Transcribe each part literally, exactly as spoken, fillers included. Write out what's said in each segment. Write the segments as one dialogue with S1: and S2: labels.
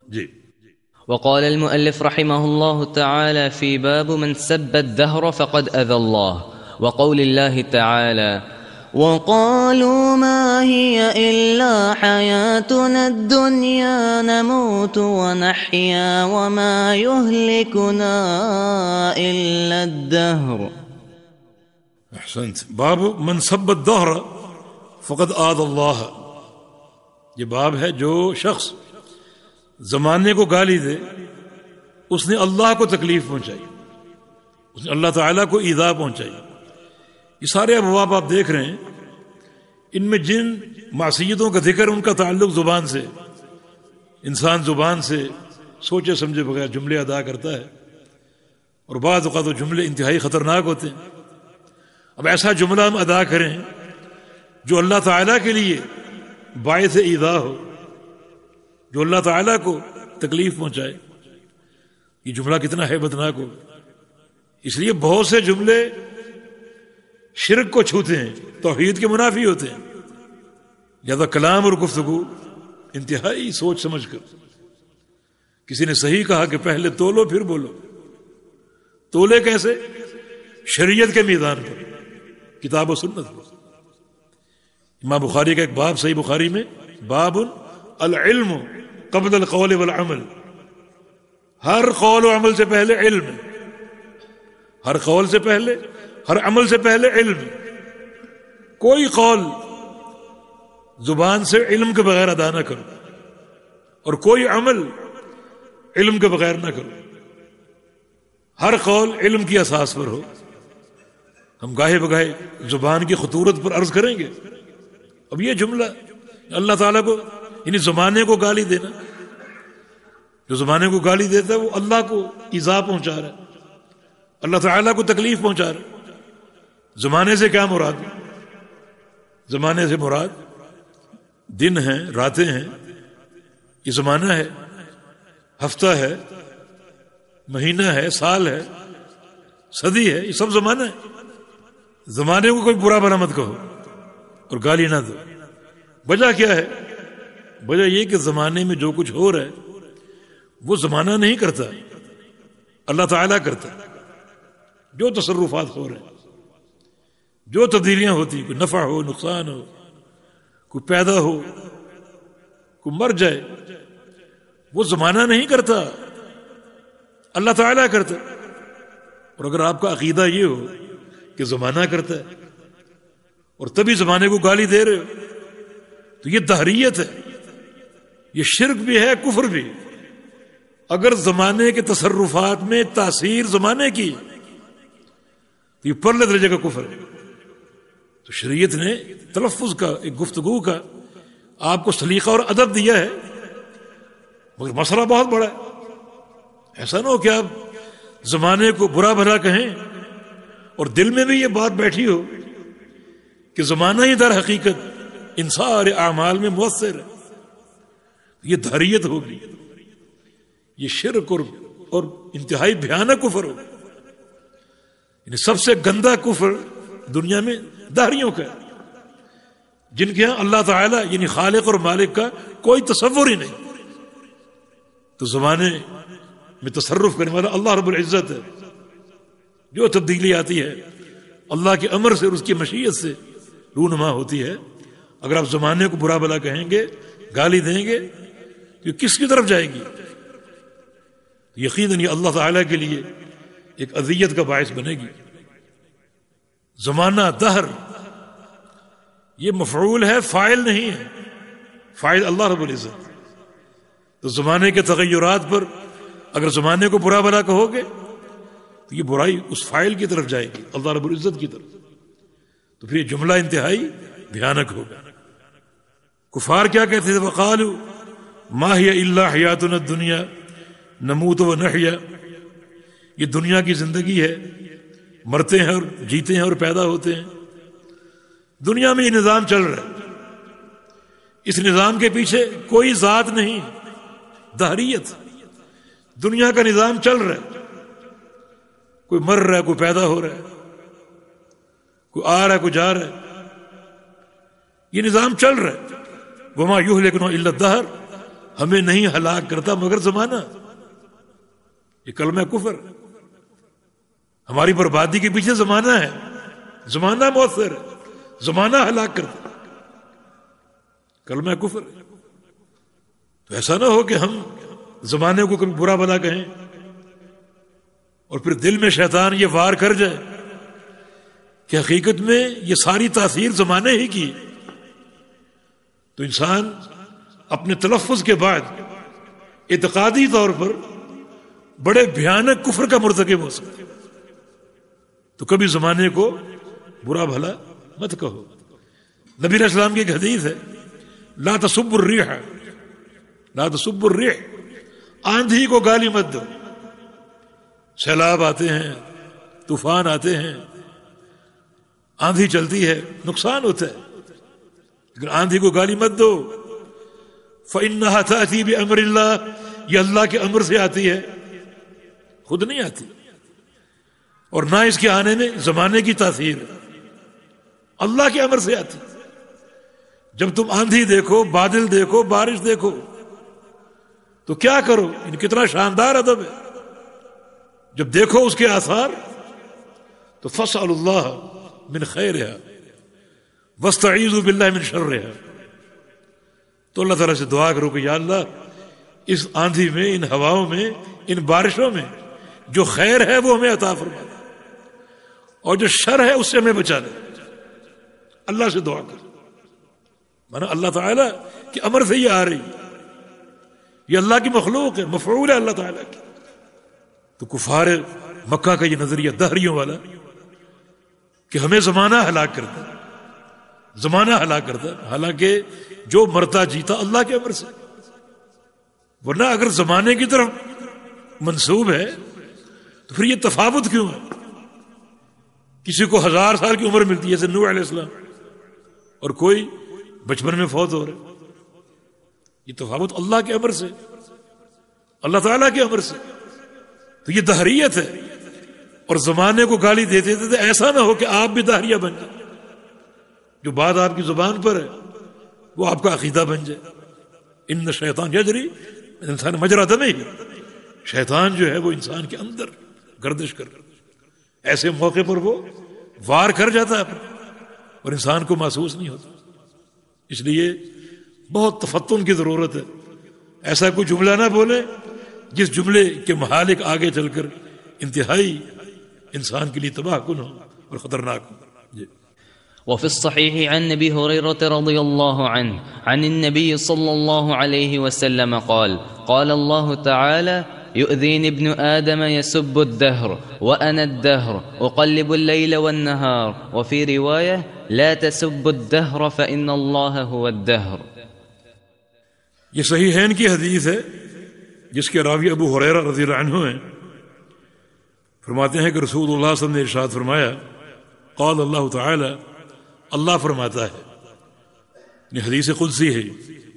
S1: جی.
S2: وقال المؤلف رحمه الله تعالى في باب من سب الدهر فقد أذى الله، وقول الله تعالى وقالوا ما هي إلا حياتنا الدنيا نموت ونحيا وما يهلكنا إلا الدهر.
S1: احسنت. باب من سب الدهر فقد آذى اللہ. یہ باب ہے جو شخص زمانے کو گالی دے اس نے اللہ کو تکلیف پہنچائی، اس نے اللہ تعالیٰ کو ایذا پہنچائی. یہ سارے ابواب آپ دیکھ رہے ہیں، ان میں جن معصیتوں کا ذکر ان کا تعلق زبان سے، انسان زبان سے سوچے سمجھے بغیر جملے ادا کرتا ہے، اور بعض اوقات وہ جملے انتہائی خطرناک ہوتے ہیں. اب ایسا جملہ ہم ادا کریں جو اللہ تعالیٰ کے لیے باعث ایذا ہو، جو اللہ تعالیٰ کو تکلیف پہنچائے، یہ جملہ کتنا ہیبتناک ہو. اس لیے بہت سے جملے شرک کو چھوتے ہیں، توحید کے منافی ہوتے ہیں. لہذا کلام اور گفتگو انتہائی سوچ سمجھ کر. کسی نے صحیح کہا کہ پہلے تولو پھر بولو. تولے کیسے؟ شریعت کے میدان پر، کتاب و سنت پر. امام بخاری کا ایک باب صحیح بخاری میں، باب العلم قبل القول والعمل. ہر قول و عمل سے پہلے علم، ہر قول سے پہلے، ہر عمل سے پہلے علم. کوئی قول زبان سے علم کے بغیر ادا نہ کرو، اور کوئی عمل علم کے بغیر نہ کرو. ہر قول علم کی اساس پر ہو. ہم گاہے بگاہے زبان کی خطورت پر عرض کریں گے. اب یہ جملہ اللہ تعالیٰ کو، یعنی زمانے کو گالی دینا، جو زمانے کو گالی دیتا ہے وہ اللہ کو ایذا پہنچا رہا ہے، اللہ تعالیٰ کو تکلیف پہنچا رہا ہے. زمانے سے کیا مراد؟ زمانے سے مراد دن ہیں، راتیں ہیں، یہ زمانہ ہے، ہفتہ ہے، مہینہ ہے، سال ہے، صدی ہے، یہ سب زمانہ ہے. زمانے کو کوئی برا بھلا مت کہو اور گالی نہ دو. وجہ کیا ہے؟ وجہ یہ کہ زمانے میں جو کچھ ہو رہا ہے وہ زمانہ نہیں کرتا، اللہ تعالیٰ کرتا ہے. جو تصرفات ہو رہے ہیں، جو تبدیلیاں ہوتی، کوئی نفع ہو، نقصان ہو، کوئی پیدا ہو، کوئی مر جائے، وہ زمانہ نہیں کرتا، اللہ تعالیٰ کرتا. اور اگر آپ کا عقیدہ یہ ہو کہ زمانہ کرتا ہے اور تبھی زمانے کو گالی دے رہے ہو تو یہ دہریت ہے، یہ شرک بھی ہے، کفر بھی. اگر زمانے کے تصرفات میں تاثیر زمانے کی تو یہ پرلے درجے کا کفر ہے. تو شریعت نے تلفظ کا، ایک گفتگو کا آپ کو سلیقہ اور ادب دیا ہے، مگر مسئلہ بہت بڑا ہے. ایسا نہ ہو کہ آپ زمانے کو برا بھلا کہیں اور دل میں بھی یہ بات بیٹھی ہو کہ زمانہ ہی در حقیقت ان سارے اعمال میں مؤثر ہے. یہ دھاریت ہوگی، یہ شرک اور, اور انتہائی بھیانک کفر ہوگا. یعنی سب سے گندا کفر دنیا میں دہریوں کا ہے، جن کے ہاں اللہ تعالیٰ یعنی خالق اور مالک کا کوئی تصور ہی نہیں. تو زمانے میں تصرف کرنے والا اللہ رب العزت ہے. جو تبدیلی آتی ہے اللہ کے امر سے اور اس کی مشیت سے رونما ہوتی ہے. اگر آپ زمانے کو برا بلا کہیں گے، گالی دیں گے تو کس کی طرف جائے گی؟ یقیناً یہ اللہ تعالیٰ کے لیے ایک اذیت کا باعث بنے گی. زمانہ، دہر، یہ مفعول ہے، فاعل نہیں ہے. فاعل اللہ رب العزت. تو زمانے کے تغیرات پر اگر زمانے کو برا بلا کہو گے تو یہ برائی اس فاعل کی طرف جائے گی، اللہ رب العزت کی طرف. تو پھر یہ جملہ انتہائی بھیانک ہوگا. کفار کیا کہتے تھے؟ وقالوا ما هي الا حیاتنا الدنیا نموت و نحیا. یہ دنیا کی زندگی ہے، مرتے ہیں اور جیتے ہیں اور پیدا ہوتے ہیں. دنیا میں یہ نظام چل رہا ہے، اس نظام کے پیچھے کوئی ذات نہیں، دہریت. دنیا کا نظام چل رہا ہے، کوئی مر رہا ہے، کوئی پیدا ہو رہا ہے، کوئی آ رہا ہے، کوئی جا رہا ہے. یہ نظام چل رہا ہے. وما یہلکنا الا الدہر. ہمیں نہیں ہلاک کرتا مگر زمانہ. یہ کلمہ کفر. ہماری بربادی کے پیچھے زمانہ ہے، زمانہ مؤثر ہے، زمانہ ہلاک کرتا. کلمہ کفر. تو ایسا نہ ہو کہ ہم زمانے کو کبھی برا بھلا کہیں اور پھر دل میں شیطان یہ وار کر جائے کہ حقیقت میں یہ ساری تاثیر زمانے ہی کی. تو انسان اپنے تلفظ کے بعد اعتقادی طور پر بڑے بھیانک کفر کا مرتکب ہو سکتا. تو کبھی زمانے کو برا بھلا مت کہو. نبی علیہ السلام کی ایک حدیث ہے، لا تسبوا الريح، لا تسبوا الريح، آندھی کو گالی مت دو. سیلاب آتے ہیں، طوفان آتے ہیں، آندھی چلتی ہے، نقصان ہوتا ہے، لیکن آندھی کو گالی مت دو. فإنها تأتي بأمر اللہ، یہ اللہ کے امر سے آتی ہے، خود نہیں آتی. اور نہ اس کے آنے میں زمانے کی تاثیر، اللہ کے امر سے آتی. جب تم آندھی دیکھو، بادل دیکھو، بارش دیکھو تو کیا کرو؟ ان کتنا شاندار ادب ہے. جب دیکھو اس کے آثار تو فاسألوا اللہ من خیرہا واستعیذوا باللہ من شرہا. تو اللہ تعالیٰ سے دعا کرو کہ یا اللہ اس آندھی میں، ان ہواؤں میں، ان بارشوں میں جو خیر ہے وہ ہمیں عطا فرما دے، اور جو شر ہے اس سے ہمیں بچا لے. اللہ سے دعا کر، مانا اللہ تعالیٰ کے امر سے یہ آ رہی، یہ اللہ کی مخلوق ہے، مفعول ہے اللہ تعالیٰ کی. تو کفار مکہ کا یہ نظریہ دہریوں والا کہ ہمیں زمانہ ہلاک کرتا ہے، زمانہ ہلاک کرتا ہے، حالانکہ جو مرتا جیتا اللہ کے امر سے. ورنہ اگر زمانے کی طرف منسوب ہے تو پھر یہ تفاوت کیوں ہے؟ کسی کو ہزار سال کی عمر ملتی ہے جیسے نوح علیہ السلام، اور کوئی بچپن میں فوت ہو رہا. یہ تفاوت اللہ کے امر سے، اللہ تعالیٰ کے امر سے. تو یہ دہریت ہے. اور زمانے کو گالی دیتے تھے، ایسا نہ ہو کہ آپ بھی دہریہ بن جائیں، جو بات آپ کی زبان پر ہے وہ آپ کا عقیدہ بن جائے. ان شیطان یجری انسان مجرا دمہ، شیطان جو ہے وہ انسان کے اندر گردش کر ایسے موقع پر وہ وار کر جاتا ہے اور انسان کو محسوس نہیں ہوتا. اس لیے بہت تفتن کی ضرورت ہے. ایسا کوئی جملہ نہ بولے جس جملے کے مہالک آگے چل کر انتہائی انسان کے لیے تباہ کن ہو اور خطرناک ہو. جی.
S2: وفي الصحيح عن أبي هريرة رضي الله عنه عن النبي صلى الله عليه وسلم قال قال الله تعالى يؤذيني ابن آدم يسب الدهر وأنا الدهر أقلب الليل والنهار وفي رواية لا تسب الدهر فإن الله هو الدهر.
S1: یہ صحیحین کی حدیث ہے جس کے راوی ابو ہریرہ رضی اللہ عنہ ہیں. فرماتے ہیں کہ رسول اللہ صلی اللہ علیہ وسلم نے ارشاد فرمایا، قال اللہ تعالی، اللہ فرماتا ہے، یہ حدیث قدسی ہے،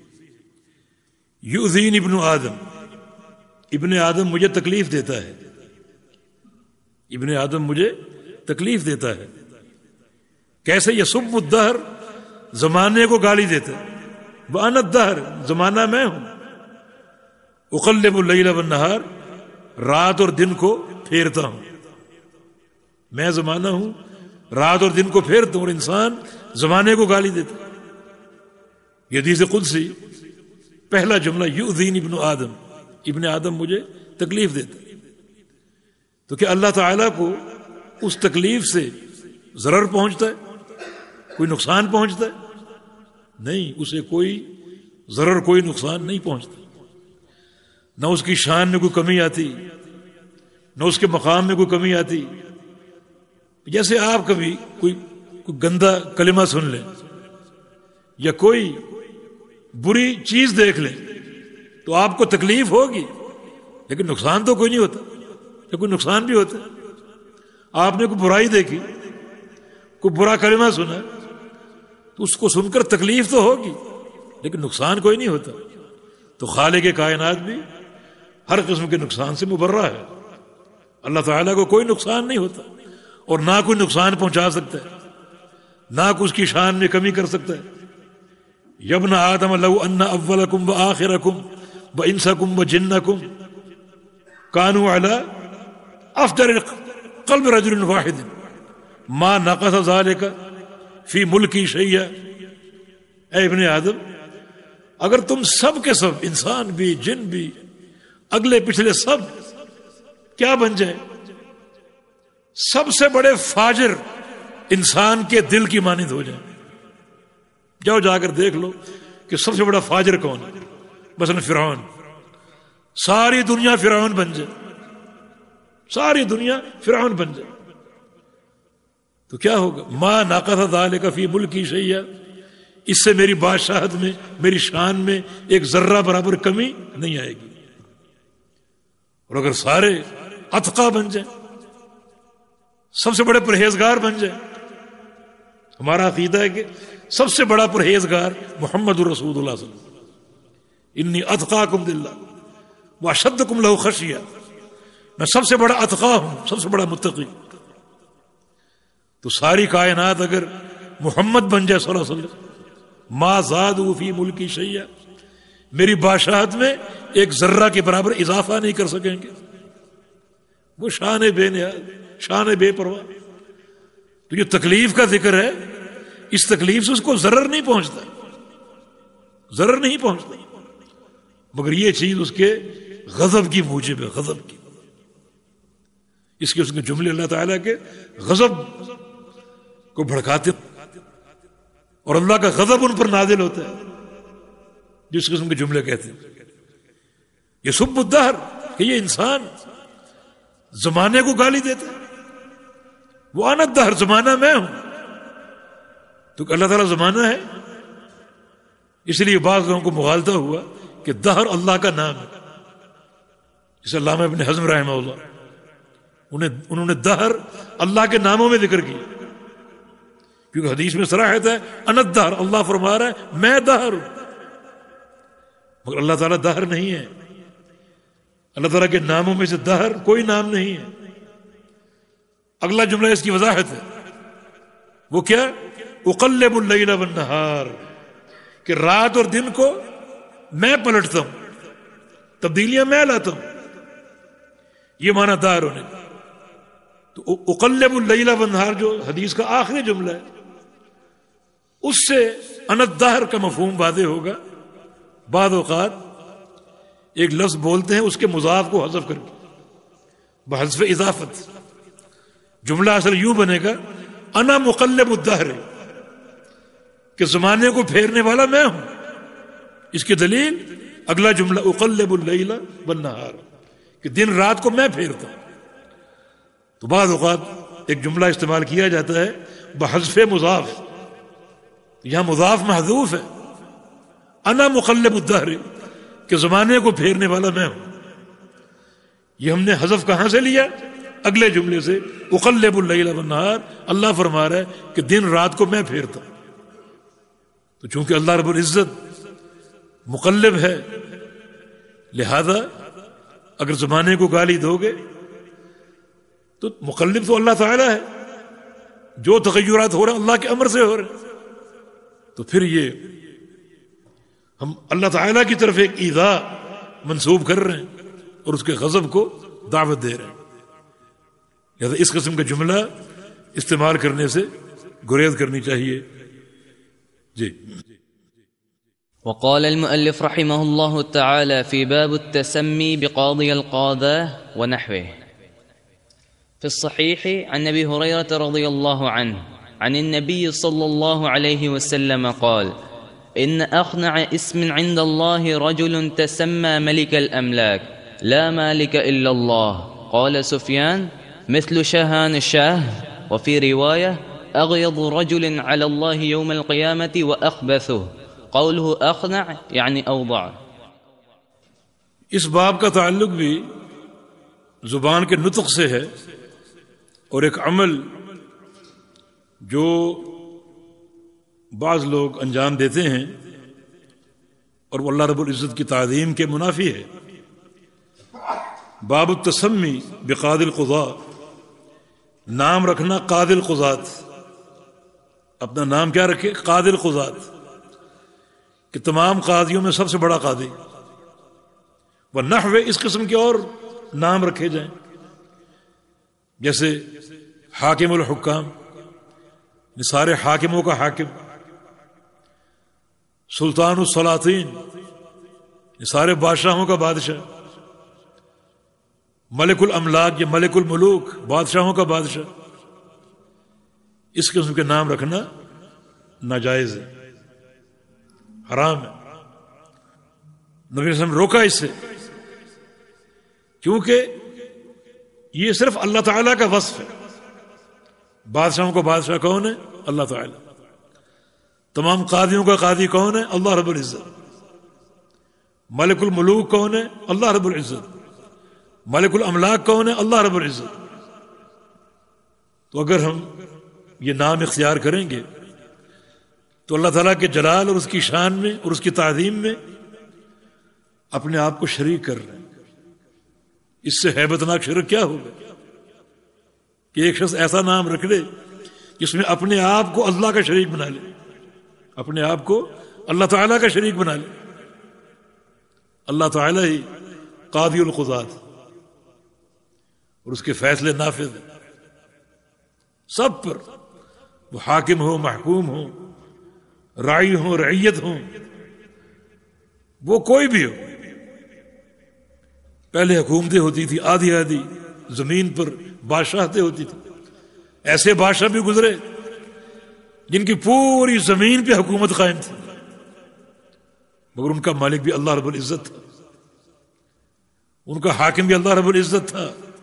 S1: یؤذین ابن آدم، ابن آدم مجھے تکلیف دیتا ہے، ابن آدم مجھے تکلیف دیتا ہے. کیسے؟ یسب الدہر، زمانے کو گالی دیتا ہے، وانا الدہر، زمانہ میں ہوں، اقلب اللیل والنہار، رات اور دن کو پھیرتا ہوں، میں زمانہ ہوں، رات اور دن کو پھیرتا ہوں، اور انسان زمانے کو گالی دیتا. یہ حدیث قدسی پہلا جملہ، یؤذین ابن آدم، ابن آدم مجھے تکلیف دیتا. تو کیا اللہ تعالیٰ کو اس تکلیف سے ضرر پہنچتا ہے؟ کوئی نقصان پہنچتا ہے؟ نہیں، اسے کوئی ضرر، کوئی نقصان نہیں پہنچتا. نہ اس کی شان میں کوئی کمی آتی، نہ اس کے مقام میں کوئی کمی آتی. جیسے آپ کبھی کوئی کوئی گندا کلمہ سن لیں یا کوئی بری چیز دیکھ لیں تو آپ کو تکلیف ہوگی، لیکن نقصان تو کوئی نہیں ہوتا. یا کوئی نقصان بھی ہوتا ہے. آپ نے کوئی برائی دیکھی، کوئی برا کلمہ سنا تو اس کو سن کر تکلیف تو ہوگی، لیکن نقصان کوئی نہیں ہوتا. تو خالق کائنات بھی ہر قسم کے نقصان سے مبرہ ہے. اللہ تعالیٰ کو کوئی نقصان نہیں ہوتا، اور نہ کوئی نقصان پہنچا سکتا ہے، نہ کوئی اس کی شان میں کمی کر سکتا ہے. یبن آدم لو ان اولکم وآخرکم وَإِنسَكُمْ وَجِنَّكُمْ كَانُوا عَلَىٰ أَفْجَرِ قَلْبِ رَجُلٍ وَاحِدٍ مَا نَقَصَ ذَلِكَ فِي مُلْكِي شَيْئًا۔ اے ابن آدم، اگر تم سب کے سب، انسان بھی جن بھی اگلے پچھلے سب، کیا بن جائے؟ سب سے بڑے فاجر انسان کے دل کی مانند ہو جائیں۔ جاؤ جا کر دیکھ لو کہ سب سے بڑا فاجر کون ہے۔ مثلا فرعون، ساری دنیا فرعون بن جائے، ساری دنیا فرعون بن جائے تو کیا ہوگا؟ ما ناقص ذالک فی ملکی شیئا، اس سے میری بادشاہت میں، میری شان میں ایک ذرہ برابر کمی نہیں آئے گی۔ اور اگر سارے اتقا بن جائیں، سب سے بڑے پرہیزگار بن جائیں، ہمارا عقیدہ ہے کہ سب سے بڑا پرہیزگار محمد رسول اللہ صلی اللہ علیہ وسلم، انی اتقاکم للہ واشدکم لہ خشیہ، میں سب سے بڑا اتقا ہوں، سب سے بڑا متقی۔ تو ساری کائنات اگر محمد بن جائے صلی اللہ علیہ وسلم، ما زادوا فی ملکی شیئا، میری بادشاہت میں ایک ذرہ کے برابر اضافہ نہیں کر سکیں گے۔ وہ شان بے نیاز، شان بے پرواہ۔ تو یہ تکلیف کا ذکر ہے، اس تکلیف سے اس کو ضرر نہیں پہنچتا، ضرر نہیں پہنچتا، مگر یہ چیز اس کے غضب کی موجب ہے، غضب کی۔ اس کے اس کے جملے اللہ تعالیٰ کے غضب کو بھڑکاتے، اور اللہ کا غضب ان پر نازل ہوتا ہے، جس قسم کے جملے کہتے ہیں۔ یہ سب الدہر، کہ یہ انسان زمانے کو گالی دیتا ہے، وہ انا الدہر، زمانہ میں ہوں۔ تو اللہ تعالیٰ زمانہ ہے، اس لیے بعض لوگوں کو مغالطہ ہوا کہ دہر اللہ کا نام ہے۔ جسے علامہ ابن حزم رحمہ اللہ، انہیں انہوں نے دہر اللہ کے ناموں میں ذکر کیا، کیونکہ حدیث میں صراحت ہے انا الدہر، اللہ فرما رہا ہے میں دہر ہوں، مگر اللہ تعالیٰ دہر نہیں ہے۔ اللہ تعالیٰ کے ناموں میں سے دہر کوئی نام نہیں ہے۔ اگلا جملہ اس کی وضاحت ہے، وہ کیا؟ اقلب اللیل والنہار، کہ رات اور دن کو میں پلٹتا ہوں، تبدیلیاں میں لاتا ہوں، یہ معنی دہر ہونے کا۔ تو اقلب اللیل والنہار جو حدیث کا آخری جملہ ہے، اس سے انا الدہر کا مفہوم واضح ہوگا۔ بعض اوقات ایک لفظ بولتے ہیں، اس کے مضاف کو حذف کر کے بحذف اضافت، جملہ اصل یوں بنے گا انا مقلب الدہر، کہ زمانے کو پھیرنے والا میں ہوں۔ اس کی دلیل اگلا جملہ اقلب اللیل والنہار، کہ دن رات کو میں پھیرتا ہوں۔ تو بعض اوقات ایک جملہ استعمال کیا جاتا ہے بحذف مضاف، یہاں مضاف محذوف ہے، انا مقلب الدہر، کہ زمانے کو پھیرنے والا میں ہوں۔ یہ ہم نے حذف کہاں سے لیا؟ اگلے جملے سے، اقلب اللیل والنہار، اللہ فرما رہا ہے کہ دن رات کو میں پھیرتا ہوں۔ تو چونکہ اللہ رب العزت مقلب ہے، لہذا اگر زمانے کو گالی دو گے تو مقلب تو اللہ تعالی ہے، جو تغیرات ہو رہے ہیں اللہ کے امر سے ہو رہے ہیں، تو پھر یہ ہم اللہ تعالیٰ کی طرف ایک ایذا منسوب کر رہے ہیں اور اس کے غضب کو دعوت دے رہے ہیں۔ لہذا اس قسم کا جملہ استعمال کرنے سے گریز کرنی چاہیے۔ جی۔
S2: وقال المؤلف رحمه الله تعالى في باب التسمي بقاضي القاضاة ونحوه. في الصحيح عن أبي هريرة رضي الله عنه عن النبي صلى الله عليه وسلم قال: إن أخنع اسم عند الله رجل تسمى ملك الأملاك لا مالك إلا الله. قال سفيان: مثل شهان الشاه. وفي رواية: أغيض رجل على الله يوم القيامة وأخبثه. قوله أخنع يعني أوضع.
S1: اس باب کا تعلق بھی زبان کے نطق سے ہے، اور ایک عمل جو بعض لوگ انجام دیتے ہیں اور وہ اللہ رب العزت کی تعظیم کے منافی ہے۔ باب التسمی بقاضی القضاء، نام رکھنا قاضی القضات، اپنا نام کیا رکھے؟ قاضی القضات، کہ تمام قاضیوں میں سب سے بڑا قاضی، وہ نحو اس قسم کے اور نام رکھے جائیں، جیسے حاکم الحکام، سارے حاکموں کا حاکم، سلطان السلاطین، سارے بادشاہوں کا بادشاہ، ملک الاملاک یا ملک الملوک، بادشاہوں کا بادشاہ، اس قسم کے نام رکھنا ناجائز ہے، حرام ہے۔ نبی صلی اللہ علیہ وسلم روکا اس سے، کیونکہ یہ صرف اللہ تعالیٰ کا وصف ہے۔ بادشاہوں کا بادشاہ کون ہے؟ اللہ تعالیٰ۔ تمام قاضیوں کا قاضی کون ہے؟ اللہ رب العزت۔ ملک الملوک کون ہے؟ اللہ رب العزت۔ ملک الاملاک کون ہے؟ اللہ رب العزت۔ تو اگر ہم یہ نام اختیار کریں گے تو اللہ تعالیٰ کے جلال اور اس کی شان میں اور اس کی تعظیم میں اپنے آپ کو شریک کر رہے ہیں۔ اس سے ہیبت ناک شرک کیا ہوگا کہ ایک شخص ایسا نام رکھ لے جس میں اپنے آپ کو اللہ کا شریک بنا لے، اپنے آپ کو اللہ تعالیٰ کا شریک بنا لے۔ اللہ تعالیٰ ہی قاضی القضات اور اس کے فیصلے نافذ ہیں سب پر، وہ حاکم ہو، محکوم ہو، راعی ہو، رعیت ہو، وہ کوئی بھی ہو۔ پہلے حکومتیں ہوتی تھی آدھی آدھی، زمین پر بادشاہتیں ہوتی تھی، ایسے بادشاہ بھی گزرے جن کی پوری زمین پہ حکومت قائم تھی، مگر ان کا مالک بھی اللہ رب العزت تھا، ان کا حاکم بھی اللہ رب العزت تھا۔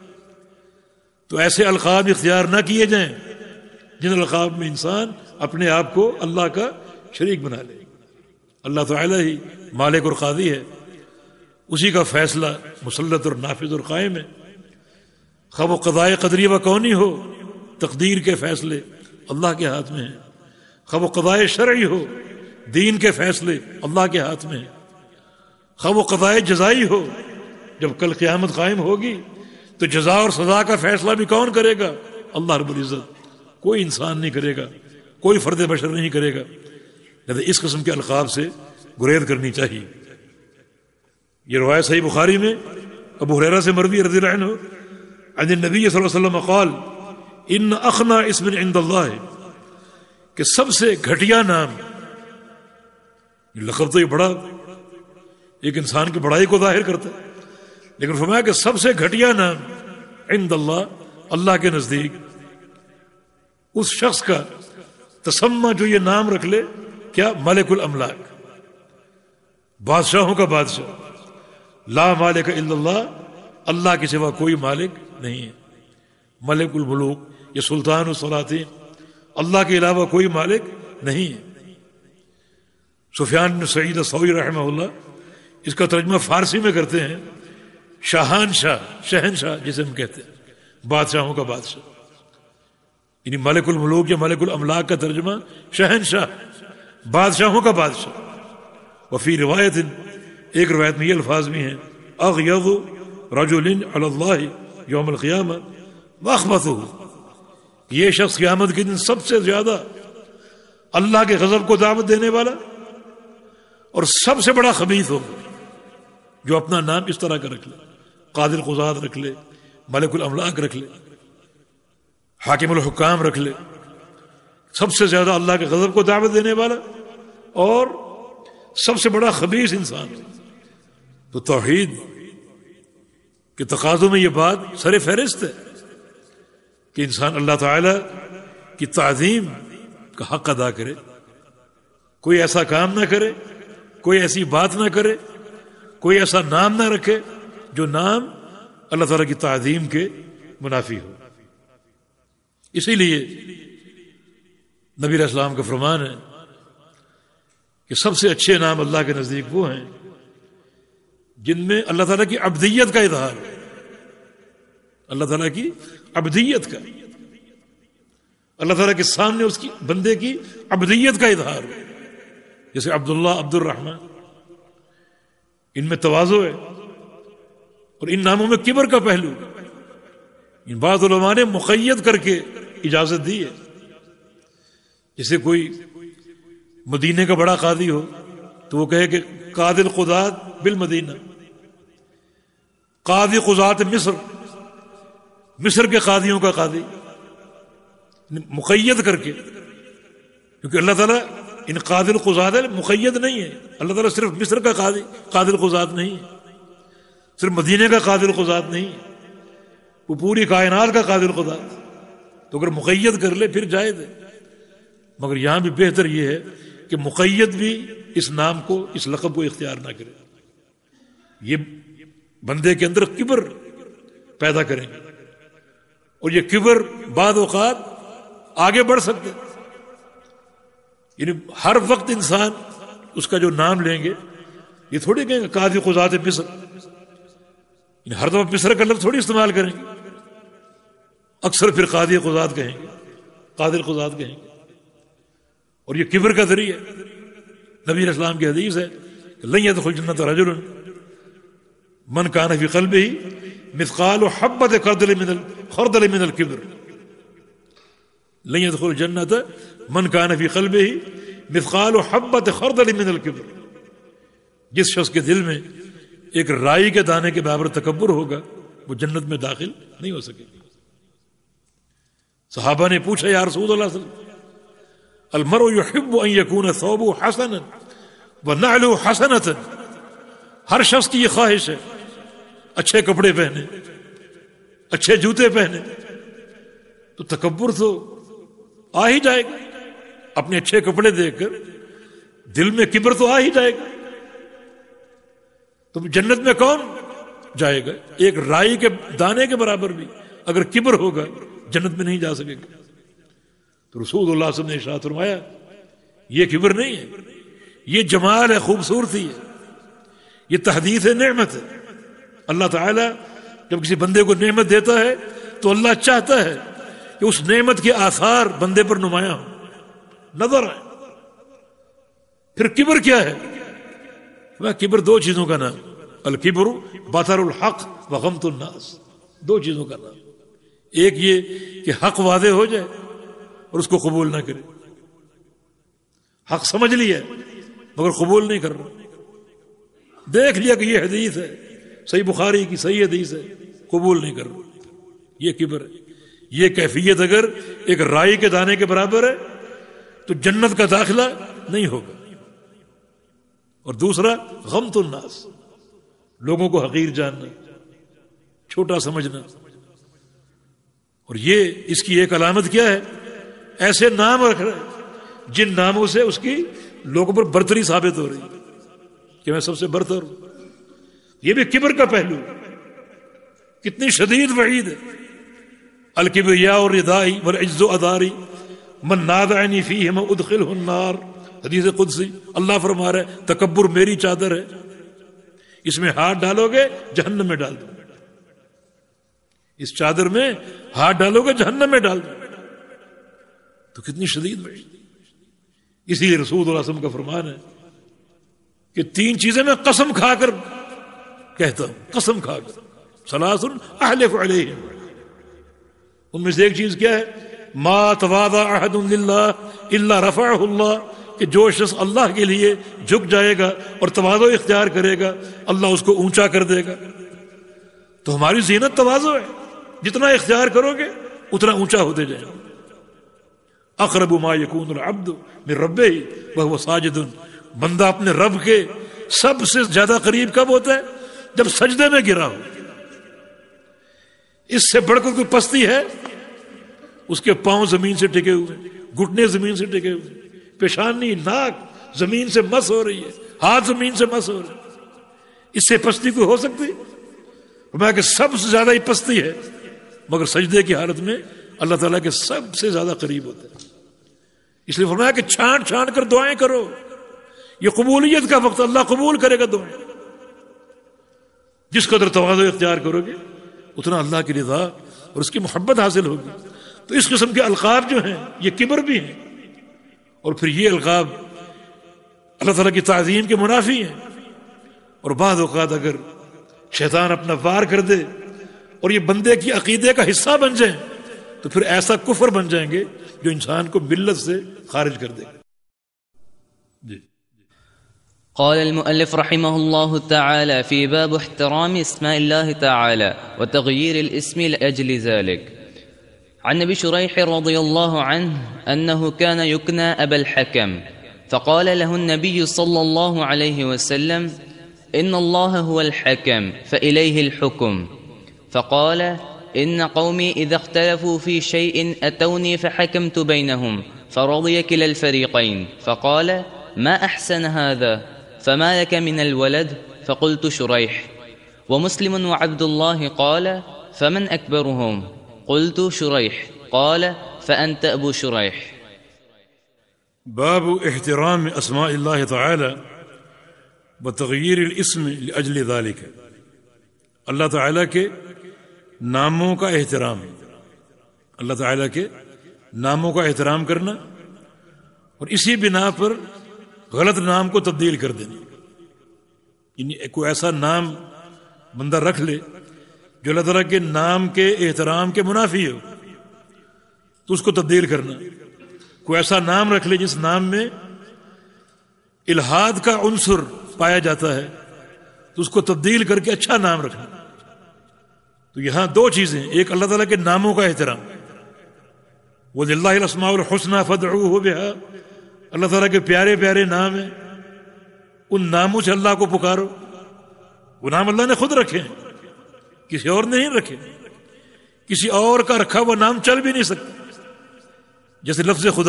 S1: تو ایسے القاب اختیار نہ کیے جائیں جن القاب میں انسان اپنے آپ کو اللہ کا شریک بنا لے۔ اللہ تعالیٰ ہی مالک اور قاضی ہے، اسی کا فیصلہ مسلط اور نافذ اور قائم ہے۔ خواہ وہ قضائے قدری و کونی ہو، تقدیر کے فیصلے اللہ کے ہاتھ میں ہیں، خواہ وہ قضائے شرعی ہو، دین کے فیصلے اللہ کے ہاتھ میں ہیں، خواہ وہ قضائے جزائی ہو، جب کل قیامت قائم ہوگی تو جزا اور سزا کا فیصلہ بھی کون کرے گا؟ اللہ رب العزت۔ کوئی انسان نہیں کرے گا، کوئی فرد بشر نہیں کرے گا۔ لہذا اس قسم کے القاب سے گریز کرنی چاہیے۔ یہ روایت صحیح بخاری میں ابو ہریرہ سے مروی رضی اللہ عنہ عن النبی صلی اللہ علیہ وسلم قال ان اخنا اسم عند اللہ، کہ سب سے گھٹیا نام، لقب تو یہ بڑا ایک انسان کی بڑائی کو ظاہر کرتا ہے، لیکن فرمایا کہ سب سے گھٹیا نام عند اللہ، اللہ کے نزدیک اس شخص کا تسمہ جو یہ نام رکھ لے، کیا؟ ملک الاملاک، بادشاہوں کا بادشاہ، لا مالک الا اللہ، اللہ کے سوا کوئی مالک نہیں ہے، ملک الملوک یا سلطان السلاطین، اللہ کے علاوہ کوئی مالک نہیں ہے۔ سفیان بن سعید الثوری رحمہ اللہ اس کا ترجمہ فارسی میں کرتے ہیں شاہان شاہ، شہنشاہ جسے ہم کہتے ہیں، بادشاہوں کا بادشاہ، یعنی ملک الملوک یا ملک الاملاک کا ترجمہ شہنشاہ، بادشاہوں کا بادشاہ۔ وفی روایت، ایک روایت میں یہ الفاظ بھی ہیں اغیظ رجل علی اللہ یوم القیامہ واخبثہ، یہ شخص قیامت کے دن سب سے زیادہ اللہ کے غضب کو دعوت دینے والا اور سب سے بڑا خبیث ہوگا جو اپنا نام اس طرح کا رکھ لے، قاضی القضات رکھ لے، ملک الاملاک رکھ لے، حاکم الحکام رکھ لے، سب سے زیادہ اللہ کے غضب کو دعوت دینے والا اور سب سے بڑا خبیث انسان۔ تو توحید کے تقاضوں میں یہ بات سر فہرست ہے کہ انسان اللہ تعالی کی تعظیم کا حق ادا کرے، کوئی ایسا کام نہ کرے، کوئی ایسی بات نہ کرے، کوئی ایسا نام نہ رکھے جو نام اللہ تعالیٰ کی تعظیم کے منافی ہو۔ اسی لیے نبی علیہ السلام کا فرمان ہے کہ سب سے اچھے نام اللہ کے نزدیک وہ ہیں جن میں اللہ تعالیٰ کی عبدیت کا اظہار ہے، اللہ تعالیٰ کی عبدیت کا، اللہ تعالیٰ کے سامنے اس کی بندے کی عبدیت کا اظہار ہے، جیسے عبداللہ، عبد الرحمن، ان میں تواضع ہے اور ان ناموں میں کبر کا پہلو، ان بعض علماء نے مقید کر کے اجازت دی ہے۔ جیسے کوئی مدینے کا بڑا قاضی ہو تو وہ کہے کہ قاضی القضات بالمدینہ، قاضی قضات مصر، مصر کے قاضیوں کا قاضی، مقید کر کے، کیونکہ اللہ تعالیٰ ان قاضی القضات مقید نہیں ہے، اللہ تعالیٰ صرف مصر کا قاضی قاضی القضات نہیں ہے، صرف مدینے کا قاضی القضات نہیں ہے، وہ پوری کائنات کا قاضی القضات، تو اگر مقید کر لے پھر جائز ہے۔ مگر یہاں بھی بہتر یہ ہے کہ مقید بھی اس نام کو، اس لقب کو اختیار نہ کرے، یہ بندے کے اندر کبر پیدا کریں گے، اور یہ کبر بعض اوقات آگے بڑھ سکتے، یعنی ہر وقت انسان اس کا جو نام لیں گے، یہ تھوڑی کہیں گے قاضی قضات مصر، یعنی ہر دفعہ مصر کا لفظ تھوڑی استعمال کریں گے، اکثر پھر قاضی قضات کہیں گے، قاضی قضات کہیں گے، اور یہ کبر کا ذریعہ۔ نبی علیہ السلام کی حدیث ہے کہ لن يدخل جنت رجل من كان في قلبه مثقال حبة خردل من الخردل من الكبر، لن يدخل جنت من كان في قلبه مثقال حبة خردل من الكبر، جس شخص کے دل میں ایک رائی کے دانے کے برابر تکبر ہوگا وہ جنت میں داخل نہیں ہو سکے گا۔ صحابہ نے پوچھا یا رسول اللہ صلی اللہ علیہ وسلم المرء يحب ان يكون ثوبه حسنا ونعله حسنة، ہر شخص کی یہ خواہش ہے اچھے کپڑے پہنے، اچھے جوتے پہنے، تو تکبر تو آ ہی جائے گا، اپنے اچھے کپڑے دیکھ کر دل میں کبر تو آ ہی جائے گا۔ تو جنت میں کون جائے گا؟ ایک رائی کے دانے کے برابر بھی اگر کبر ہوگا جنت میں نہیں جا سکے گا۔ تو رسول اللہ صلی اللہ علیہ وسلم نے ارشاد فرمایا یہ کبر نہیں ہے، یہ جمال ہے، خوبصورتی ہے، یہ تحدیث نعمت ہے۔ اللہ تعالیٰ جب کسی بندے کو نعمت دیتا ہے تو اللہ چاہتا ہے کہ اس نعمت کے آثار بندے پر نمایاں ہوں، نظر آئے۔ پھر کبر کیا ہے؟ وہ کبر دو چیزوں کا نام، الکبر بطر الحق وغمط الناس، دو چیزوں کا نام۔ ایک یہ کہ حق واضح ہو جائے اور اس کو قبول نہ کرے، حق سمجھ لیا مگر قبول نہیں کر رہا، دیکھ لیا کہ یہ حدیث ہے، صحیح بخاری کی صحیح حدیث ہے، قبول نہیں کر رہا، یہ کبر ہے۔ یہ کیفیت اگر ایک رائی کے دانے کے برابر ہے تو جنت کا داخلہ نہیں ہوگا۔ اور دوسرا غمط الناس، لوگوں کو حقیر جاننا، چھوٹا سمجھنا، اور یہ اس کی ایک علامت کیا ہے؟ ایسے نام رکھ رہے ہیں جن ناموں سے اس کی لوگوں پر برتری ثابت ہو رہی ہے کہ میں سب سے برتر ہوں۔ یہ بھی کبر کا پہلو، کتنی شدید وعید ہے۔ الکبریاء ردائی والعجز اداری من نازعنی فیہما ادخلہ النار، حدیث قدسی، اللہ فرما رہا ہے تکبر میری چادر ہے، اس میں ہاتھ ڈالو گے جہنم میں ڈال دو، اس چادر میں ہاتھ ڈالو گے جہنم میں ڈال دو۔ تو کتنی شدید وعید۔ اسی لیے رسول اللہ صلی اللہ علیہ وسلم کا فرمان ہے کہ تین چیزیں میں قسم کھا کر کہتا ہوں، قسم کھا کر، ثلاث احلف علیہم، ان میں سے ایک چیز کیا ہے؟ ما تواضع احد للہ الا رفعہ اللہ، کہ جو شخص اللہ کے لیے جھک جائے گا اور تواضع اختیار کرے گا اللہ اس کو اونچا کر دے گا۔ تو ہماری زینت تواضع ہے، جتنا اختیار کرو گے اتنا اونچا ہوتے جائیں گے۔ اقرب ما یکون العبد من ربہ وہو ساجد، بندہ اپنے رب کے سب سے زیادہ قریب کب ہوتا ہے؟ جب سجدے میں گرا ہو۔ اس سے بڑھ کر کوئی پستی ہے؟ اس کے پاؤں زمین سے ٹکے ہوئے، گھٹنے زمین سے ٹکے ہوئے، پیشانی ناک زمین سے مس ہو رہی ہے، ہاتھ زمین سے مس ہو رہی ہے، اس سے پستی کوئی ہو سکتی؟ فرمایا کہ سب سے زیادہ ہی پستی ہے، مگر سجدے کی حالت میں اللہ تعالیٰ کے سب سے زیادہ قریب ہوتا ہے۔ اس لیے فرمایا کہ چھانٹ چھانٹ کر دعائیں کرو، یہ قبولیت کا وقت، اللہ قبول کرے گا دعائیں۔ جس قدر تواضع اختیار کرو گے اتنا اللہ کی رضا اور اس کی محبت حاصل ہوگی۔ تو اس قسم کے القاب جو ہیں یہ کبر بھی ہیں، اور پھر یہ القاب اللہ تعالیٰ کی تعظیم کے منافی ہیں۔ اور بعض اوقات اگر شیطان اپنا وار کر دے اور یہ بندے کی عقیدے کا حصہ بن جائیں تو پھر ایسا کفر بن جائیں گے جو انسان کو ملت سے خارج کر دے گا۔ جی
S2: قال المؤلف رحمه الله تعالى في باب احترام اسماء الله تعالى وتغيير الاسم لأجل ذلك. عن أبي شريح رضي الله عنه أنه كان يكنى أبا الحكم، فقال له النبي صلى الله عليه وسلم: إن الله هو الحكم فإليه الحكم. فقال: إن قومي إذا اختلفوا في شيء أتوني فحكمت بينهم فرضي كلا الفريقين. فقال: ما أحسن هذا، فما لك من الولد؟ فقلت: شريح. ومسلم وعبد الله قال: فمن أكبرهم؟ قلت: شريح. قال: فأنت أبو شريح.
S1: باب احترام اسماء اللہ تعالی وتغییر الاسم لاجل ذلك. اللہ تعالیٰ کے ناموں کا احترام، اللہ تعالیٰ کے ناموں کا احترام کرنا اور اسی بنا پر غلط نام کو تبدیل کر دینا. یعنی کوئی ایسا نام بندہ رکھ لے جو اللہ تعالیٰ کے نام کے احترام کے منافی ہو تو اس کو تبدیل کرنا. کوئی ایسا نام رکھ لے جس نام میں الہاد کا عنصر پایا جاتا ہے تو اس کو تبدیل کر کے اچھا نام رکھنا. تو یہاں دو چیزیں، ایک اللہ تعالیٰ کے ناموں کا احترام، وَلِلَّهِ الْأَسْمَاءُ الْحُسْنَىٰ فَادْعُوهُ بِهَا، اللہ تعالیٰ کے پیارے پیارے نام ہیں، ان ناموں سے اللہ کو پکارو. وہ نام اللہ نے خود رکھے ہیں، کسی اور نے نہیں رکھے. کسی اور کا رکھا ہوا نام چل بھی نہیں سکتا. جیسے لفظ خدا،